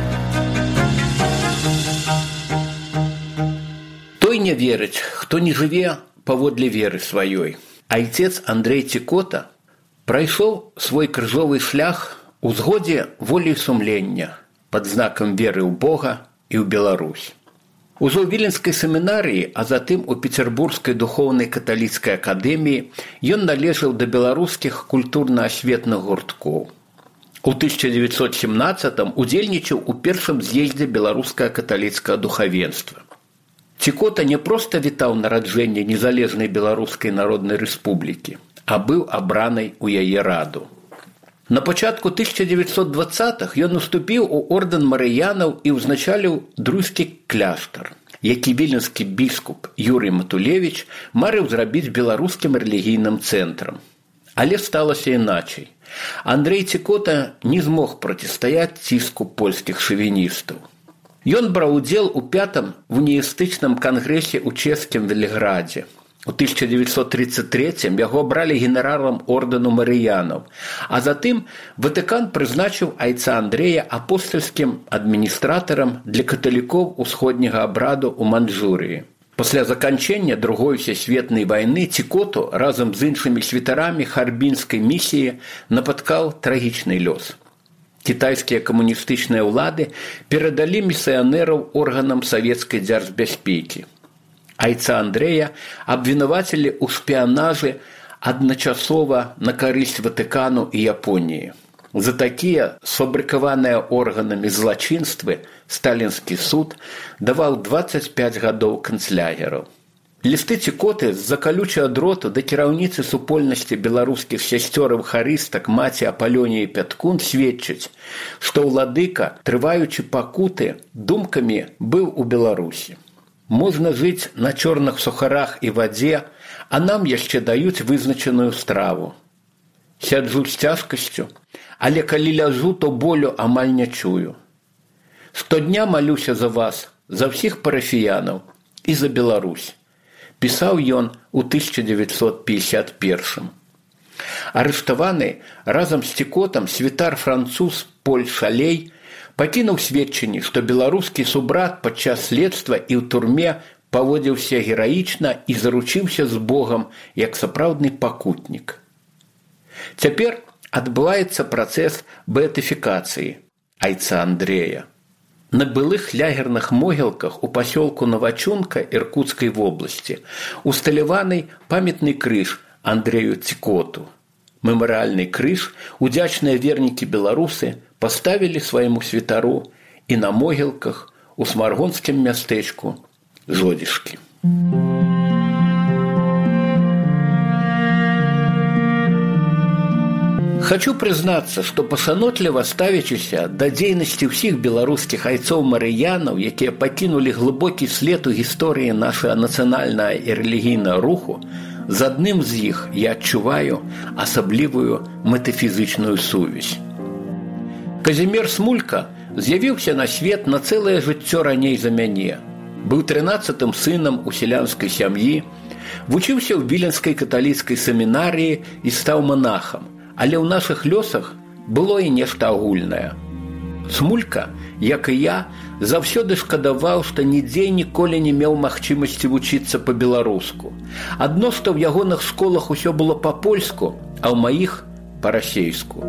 Той не верыць, хто не жыве паводле веры сваёй. Айцец Андрэй Цікота прайшоў свой крыжовы шлях у згодзе волі і сумлення пад знакам веры ў Бога і ў Беларусь. Ужо ў Віленскай семінарыі, а затым у Петербургскай духоўнай каталіцкай акадэміі ён належаў да беларускіх культурна-асветных гурткоў. У тысяча дзевяцьсот семнаццатым удзельнічаў у першым з'ездзе беларускага каталіцкага духавенства. Цікота не проста вітаў нараджэнне незалежнай беларускай народнай рэспублікі, а быў абранай у яе раду. На пачатку тысяча дзевяцьсот дваццатых ён уступіў у ордэн марыянаў і ўзначаліў друйскі кляштар, які віленскі біскуп Юрый Матулевіч марыў зрабіць беларускім рэлігійным цэнтрам. Але сталася іначай. Андрэй Цікота не змог процістаяць ціску польскіх шавіністаў. Ён браў удзел у пятым вуніістычным кангрэсе ў чэшскім Веліградзе. У тысяча дзевяцьсот тридцать третьем яго абралі генералам ордэну марыянаў, а затым Ватыкан прызначыў айца Андрэя апостальскім адміністратарам для каталікоў усходняга абраду ў Маньчжурыі. Пасля заканчэння Другой сусветнай вайны Цікоту разам з іншымі святарамі харбінскай місіі напаткаў трагічны лёс. Кітайскія камуністычныя ўлады перадалі місіянераў органам савецкай дзяржбяспекі. Айца Андрэя абвінавацілі ў шпіянажы адначасова на карысць Ватыкану і Японіі. За такія сфабрыкаваныя органамі злачынствы сталінскі суд даваў дваццаць пяць гадоў канцлягераў. Лісты Цікоты з-за калючага дроту да кіраўніцы супольнасці беларускіх сясцёр-эўхарыстак маці Апалёніі Пяткун сведчаць, што ўладыка, трываючы пакуты, думкамі быў у Беларусі. Можна жыць на чорных сухарах і вадзе, а нам яшчэ даюць вызначаную страву. Сяджу з цяжкасцю, але калі ляжу, то болю амаль не чую. Штодня малюся за вас, за ўсіх парафіянаў і за Беларусь. Пісаў ён у тысяча дзевяцьсот пятьдесят первым. Арыштаваны разам з Цікотам святар-француз Поль Шалей пакінуў сведчанні, што беларускі субрат падчас следства і ў турме паводзіўся гераічна і заручыўся з Богам як сапраўдны пакутнік. Цяпер адбываецца працэс беатыфікацыі айца Андрэя. На былых лагерных могілках у пасёлку Новачунка Іркуцкай вобласці усталяваны памятны крыж Андрэю Цікоту. Мемарыяльны крыж удзячныя вернікі беларусы паставілі свайму святару і на могілках у смаргонскім мястэчку Жодзішкі. Хочу прызнацца, што пашанотліва ставячыся да дзейнасці ўсіх беларускіх айцоў-марыянаў, якія пакінулі глыбокі след у гісторыі нашага нацыянальнага і рэлігійнага руху, з адным з іх я адчуваю асаблівую метафізычную сувязь. Казімір Смулька з'явіўся на свет на цэлае жыццё раней за мяне. Быў трынаццатым сынам у сялянскай сям'і, вучыўся ў віленскай каталіцкай семінарыі і стаў манахам. Але ў нашых лёсах было і нешта агульнае. Смулька, як і я, заўсёды шкадаваў, што нідзе ніколі не меў магчымасці вучыцца па-беларуску. Адно, што ў ягоных школах усё было па-польску, а ў маіх па-расейску.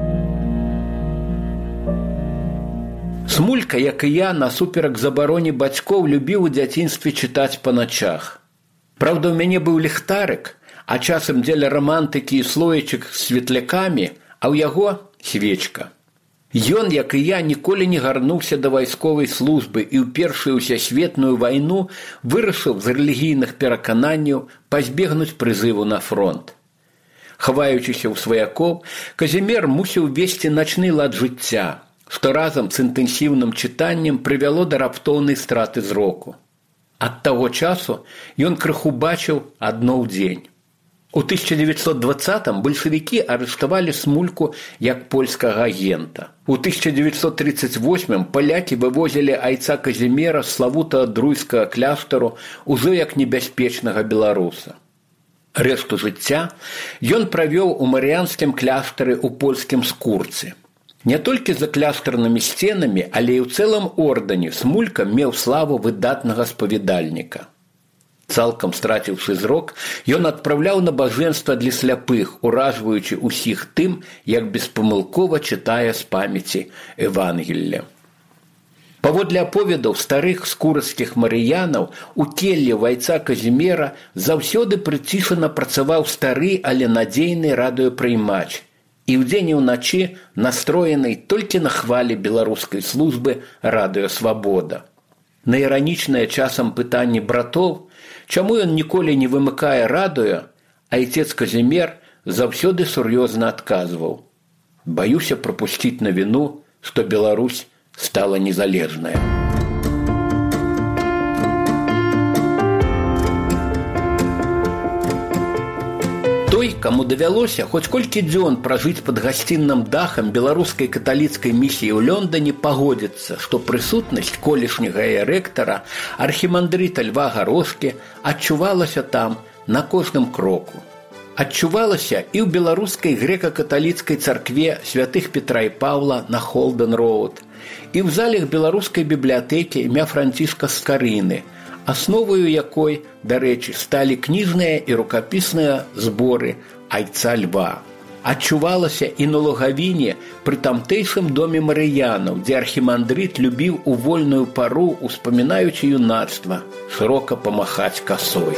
Смулька, як і я, насуперак забароне бацькоў, любіў у дзяцінстве чытаць па начах. Праўда, у мяне быў ліхтарык, а часам дзеля рамантыкі і слоечак з светлякамі, а ў яго свечка. Ён, як і я, ніколі не гарнуўся да вайсковай службы і ў першую ўсясветную вайну вырашыў з рэлігійных перакананняў пазбегнуць прызыву на фронт. Хаваючыся ў сваякоў, Казімір мусіў весці начны лад жыцця, што разам з інтэнсіўным чытаннем прывяло да раптоўнай страты зроку. Ад таго часу ён крыху бачыў адно ў дзень. У тысяча дзевяцьсот двадцатым бальшавікі арыштавалі Смульку як польскага агента. У тысяча дзевяцьсот тридцать восьмым палякі вывозілі айца Казіміра з славутага друйскага кляштару ужо як небяспечнага беларуса. Рэшту жыцця ён правёў у марыянскім кляштары ў польскім Скурцы. Не толькі за кляштарнымі сценамі, але і ў цэлым ордэне Смулька меў славу выдатнага спавядальніка. Цалкам страціўшы зрок, ён адпраўляў набажэнства для сляпых, уражваючы ўсіх тым, як беспамылкова чытае з памяці Евангелле. Паводле аповедаў старых скурацкіх марыянаў, у келлі айца Казіміра заўсёды прыцішана працаваў стары, але надзейны радыёпрыймач, і ўдзень і ўначы настроены толькі на хвалі беларускай службы «Радыё Свабода». На іранічнае часам пытанне братоў, чаму ён ніколі не вымыкае радыё, айцец Казімір заўсёды сур'ёзна адказваў: «Баюся прапусціць навіну, што Беларусь стала незалежная». Той, каму давялося хоць колькі дзён пражыць пад гасцінным дахам беларускай каталіцкай місіі ў Лондоне, пагодзіцца, што прысутнасць колішняга рэктара архімандрыта Льва Гарошкі адчувалася там на кожным кроку. Адчувалася і ў беларускай грэка-каталіцкай царкве святых Петра і Паўла на Холден-роуд, і ў залях беларускай бібліятэкі імя Францішка Скарыны, асноваю якой, дарэчы, сталі кніжныя і рукапісныя зборы айца Льва. адчувалася і на Лугавіне пры тамтэйшым доме марыянаў, дзе архімандрыт любіў у вольную пару, успамінаючы юнацтва, шырока памахаць касой.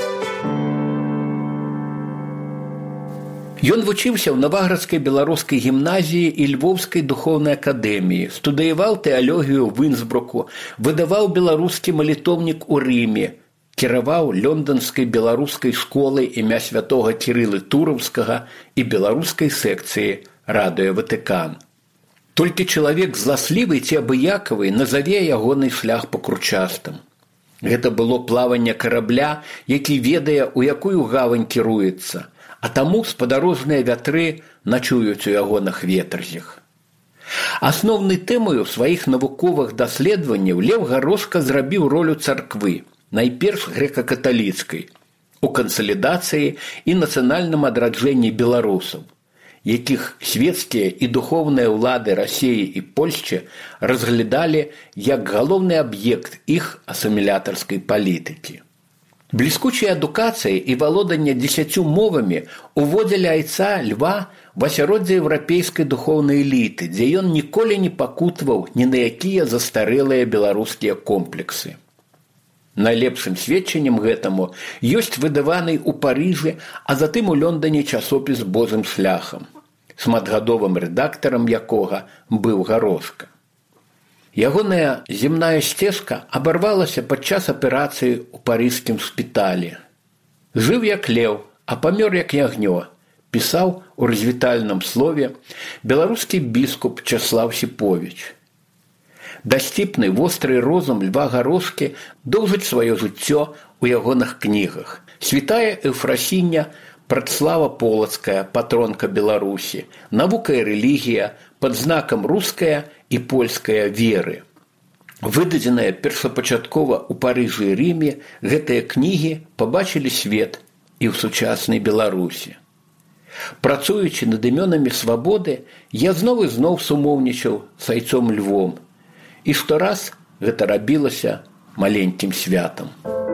Ён вучыўся ў Наваградскай беларускай гімназіі і Львоўскай духоўнай акадэміі, студыяваў тэалогію ў Інсбруку, выдаваў беларускі малітоўнік у Рыме, кіраваў лёнданскай беларускай школай імя святога Кірылы Тураўскага і беларускай секцыі радыё Ватыкан. Толькі чалавек зласлівы ці абыякавы назаве ягоны шлях пакручастым. Гэта было плаванне карабля, які ведае, у якую гавань кіруецца, а таму спадарожныя вятры начуюць у ягоных ветразях. Асноўнай тэмаю сваіх навуковых даследаванняў Леў Гарошка зрабіў ролю царквы, найперш грэка-каталіцкай, у кансалідацыі і нацыянальным адраджэнні беларусаў, якіх свецкія і духоўныя ўлады Расіі і Польшчы разглядалі як галоўны аб'ект іх асімілятарскай палітыкі. Бліскучай адукацыяй і валоданне дзесяцю мовамі уводзілі айца Льва в асяроддзе еўрапейскай духоўнай эліты, дзе ён ніколі не пакутваў ні на якія застарэлыя беларускія комплексы. Найлепшым сведчаннем гэтаму ёсць выдаваны ў Парыжы, а затым у Лондоне часопіс «Божым шляхам», шматгадовым рэдактарам якога быў Гарошка. Ягоная земная сцежка абарвалася падчас аперацыі ў парыжскім шпіталі. Жыў як леў, а памёр як ягнё, пісаў у развітальным слове беларускі біскуп Часлаў Сіповіч. Дасціпны востры розум Льва Гарошкі доўжыць сваё жыццё ў ягоных кнігах. Святая Эўфрасіння, Прадслава Полацкая, патронка Беларусі, Навука і рэлігія, пад знакам руская і польская веры. Выдадзеныя першапачаткова ў Парыжы і Рыме, гэтыя кнігі пабачылі свет і ў сучаснай Беларусі. Працуючы над імёнамі свабоды, я зноў і зноў сумоўнічаў з айцом Львом. І штораз гэта рабілася маленькім святам.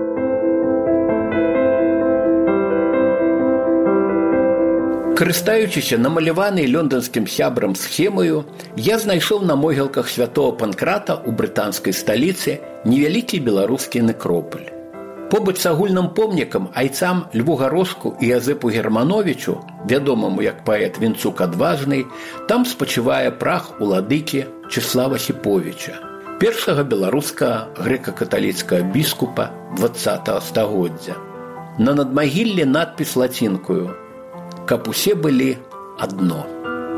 Карыстаючыся намаляванай лёнданскім сябрам схемаю, я знайшоў на могілках святого Панкрата ў брытанскай сталіцы невялікі беларускі некропаль. Побач з агульным помнікам айцам Льву Гарошку і Язэпу Германовичу, вядомаму як паэт Вінцук Адважны, там спачывае прах уладыкі Часлава Сіповіча, першага беларускага грэка-каталіцкага біскупа дваццатага стагоддзя. На надмагіллі надпіс лацінкаю «Каб усе былі адно».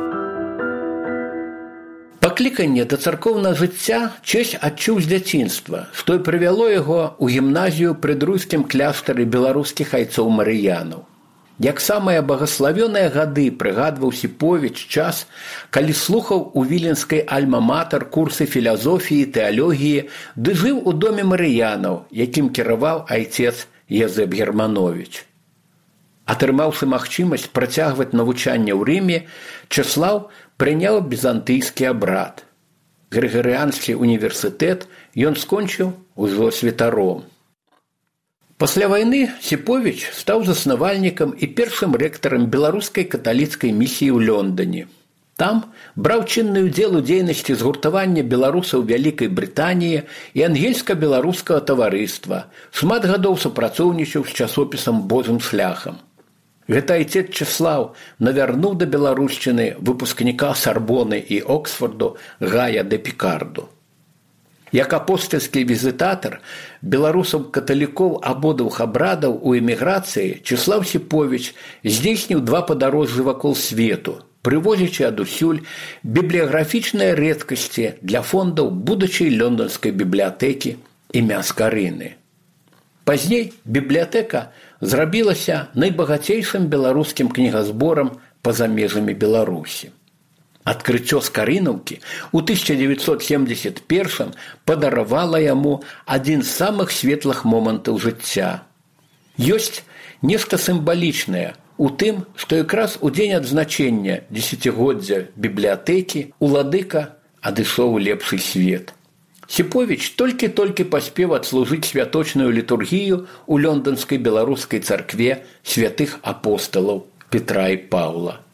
Пакліканне да царкоўнага жыцця чэсць адчуў з дзяцінства, што і прывяло яго ў гімназію пры друйскім кляштары беларускіх айцоў марыянаў. Як самыя багаславёныя гады прыгадваў Сіповіч час, калі слухаў у віленскай альма-матэр курсы філазофіі, тэалогіі, ды жыў у доме марыянаў, якім кіраваў айцец Язэп Германович. Атрымаўшы магчымасць працягваць навучанне ў Рыме, Часлаў прыняў бізантыйскі абрад. Грыгарыанскі універсітэт ён скончыў ужо святаром. Пасля вайны Сіповіч стаў заснавальнікам і першым рэктарам беларускай каталіцкай місіі ў Лондоне. Там браў чынны ўдзел у дзейнасці згуртавання беларусаў Вялікай Брытаніі і ангельска-беларускага таварыства, шмат гадоў супрацоўнічаў з часопісам «Божым шляхам». Гэта айцец Часлаў навярнуў да беларушчыны выпускніка Сарбоны і Оксфорду Гая де Пікарду. Як апостальскі візітатар беларусаў-каталікоў абодвух абрадаў у эміграцыі Часлаў Сіповіч здзейсніў два падарожжы вакол свету, прывозячы адусюль бібліяграфічныя рэдкасці для фондаў будучай лёнданскай бібліятэкі імя Скарыны. Пазней бібліятэка зрабілася найбагацейшым беларускім кнігазборам па-за межамі Беларусі. Адкрыццё Скарынаўкі ў тысяча дзевяцьсот семьдесят першым падаравала яму адзін з самых светлых момантаў жыцця. Ёсць нешта сімвалічнае у тым, што якраз у дзень адзначэння дзесяцігоддзя бібліятэкі уладыка адышоў у лепшы свет. Сіповіч толькі-толькі паспеў адслужыць святочную літургію ў лёнданскай беларускай царкве святых апосталаў Петра і Паўла.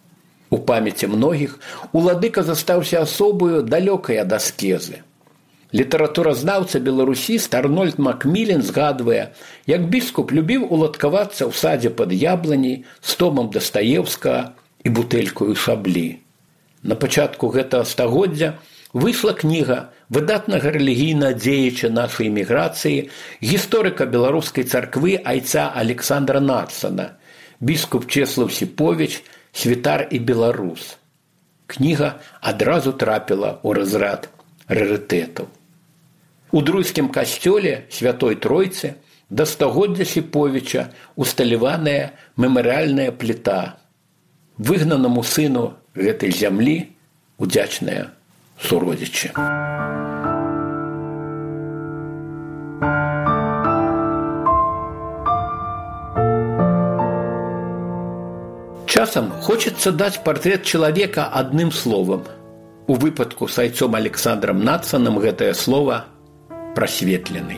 У памяці многіх уладыка застаўся асобаю далёкай ад аскезы. Літаратуразнаўца беларусіст Арнольд Макмілен згадвае, як біскуп любіў уладкавацца ў садзе пад ябланяй з томам Дастаеўскага і бутэлькаю шаблі. На пачатку гэтага стагоддзя выйшла кніга выдатнага рэлігійнага дзеяча нашай эміграцыі, гісторыка беларускай царквы айца Александра Надсана, біскуп Чеслав Сіповіч, святар і беларус. Кніга адразу трапіла ў разрад рарытэтаў. У друйскім касцёле Святой Тройцы да стагоддзя Сіповіча усталяваная мемарыяльная пліта. Выгнанаму сыну гэтай зямлі удзячныя суродзічы. Часам хочется даць партрэт чалавека адным словам. У выпадку з айцом Александром Надсанам гэтае слова прасветлены.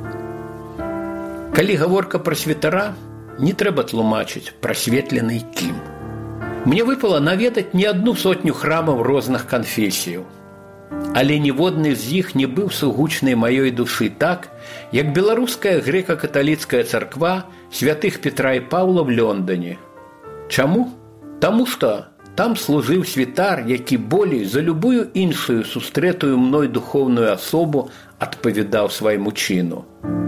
Калі гаворка пра святара, не трэба тлумачыць прасветлены кім. Мне выпала наведаць не адну сотню храмаў розных канфесіяў. Але ніводны з іх не быў сугучнай маёй душы так, як беларуская грэка-каталіцкая царква святых Петра і Паўла в Лондоне. Чаму? Таму што там служыў святар, які болей за любую іншую сустрэтую мной духоўную асобу адпавядаў свайму чыну.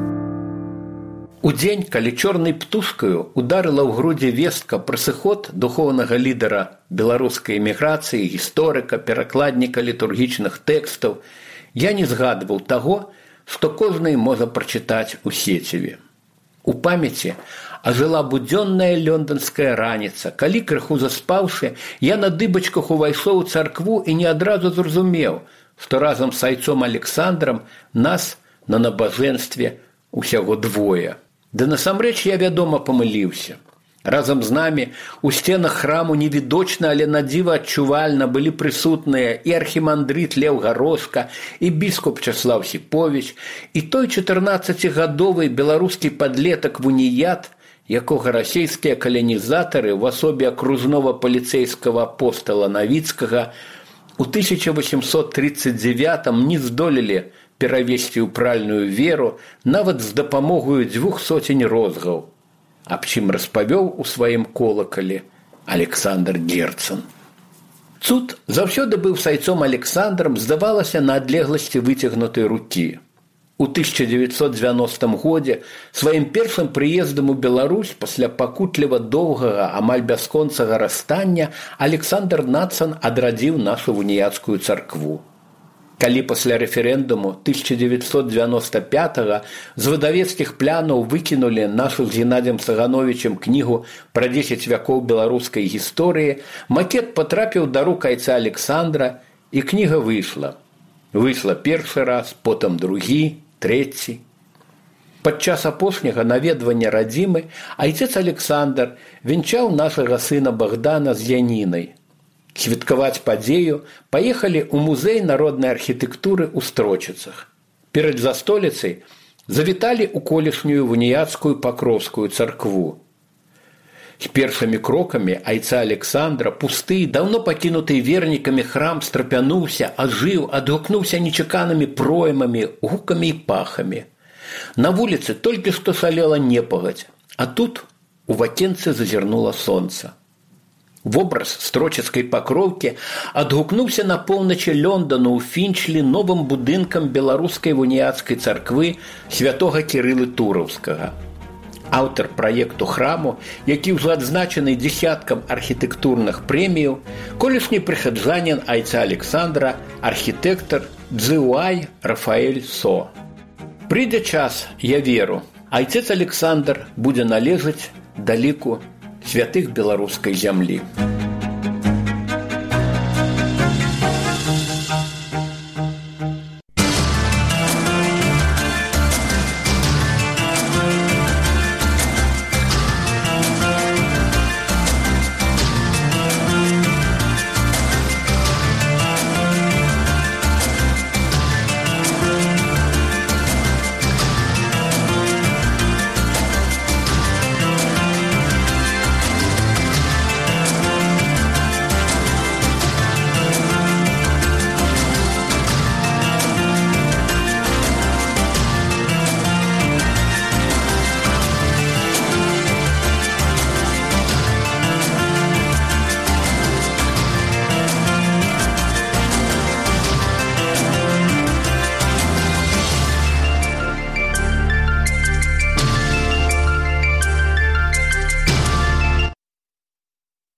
У дзень, калі чорнай птушкаю ударыла ў грудзі вестка пра сыход духоўнага лідара беларускай эміграцыі, гісторыка, перакладніка літургічных тэкстаў, я не згадваў таго, што кожны можа прачытаць у сеціве. У памяці ажыла будзённая лёнданская раніца, калі, крыху заспаўшы, я на дыбачках увайшоў у царкву і не адразу зразумеў, што разам з айцом Александрам нас на набажэнстве усяго двое. Ды насамрэч я, вядома, памыліўся. Разам з намі у сценах храму невідочна, але надзіва адчувальна былі прысутныя і архімандрыт Леў Гарошка, і біскуп Часлаў Сіповіч, і той чатырнаццацігадовы беларускі падлетак Вуніят, якога расійскія каланізатары в асобе акружнога паліцэйскага апостала Навіцкага у тысяча восемьсот тридцать девятым не здолелі перавесці ў пральную веру нават з дапамогою дзвюх соцень розгаў, аб чым распавёў у сваім колакалі Александр Герцен. Цуд заўсёды быў з айцом Александрам, здавалася, на адлегласці выцягнутай рукі. У тысяча девятьсот девяностым годзе сваім першым прыездам у Беларусь пасля пакутліва доўгага, амаль бясконцага расстання Александр Надсан адрадзіў нашу вуніяцкую царкву. Калі пасля рэферэндуму тысяча девятьсот девяносто пятого з выдавецкіх плянаў выкінулі нашу з Геннадзем Сагановичем кнігу пра дзесяць вякоў беларускай гісторыі, макет патрапіў да рук айца Александра, і кніга выйшла. Выйшла першы раз, потым другі, трэці. Падчас апошняга наведвання радзімы айцец Александр венчаў нашага сына Богдана з Янінай. Святкаваць падзею паехалі ў музей народнай архітэктуры ў Строчыцах. Перад застоліцай завіталі ў колішнюю вуніяцкую Пакроўскую царкву. З першымі крокамі айца Александра пусты, даўно пакінуты вернікамі храм страпянуўся, ажыў, адгукнуўся нечаканымі проймамі, гукамі і пахамі. На вуліцы толькі што шалела непагадзь, а тут у вакенцы зазірнула сонца. Вобраз строчыцкай Пакроўкі адгукнуўся на поўначы Лондону ў Фінчлі новым будынкам беларускай вуніяцкай царквы святога Кірылы Тураўскага. Аўтар праекту храму, які ўжо адзначаны дзесяткам архітэктурных прэміяў, колішні прыхаджанін айца Александра, архітэктар Дзюай Рафаэль Со. Прыйдзе час, я веру, айцец Александр будзе належаць да ліку святых беларускай зямлі.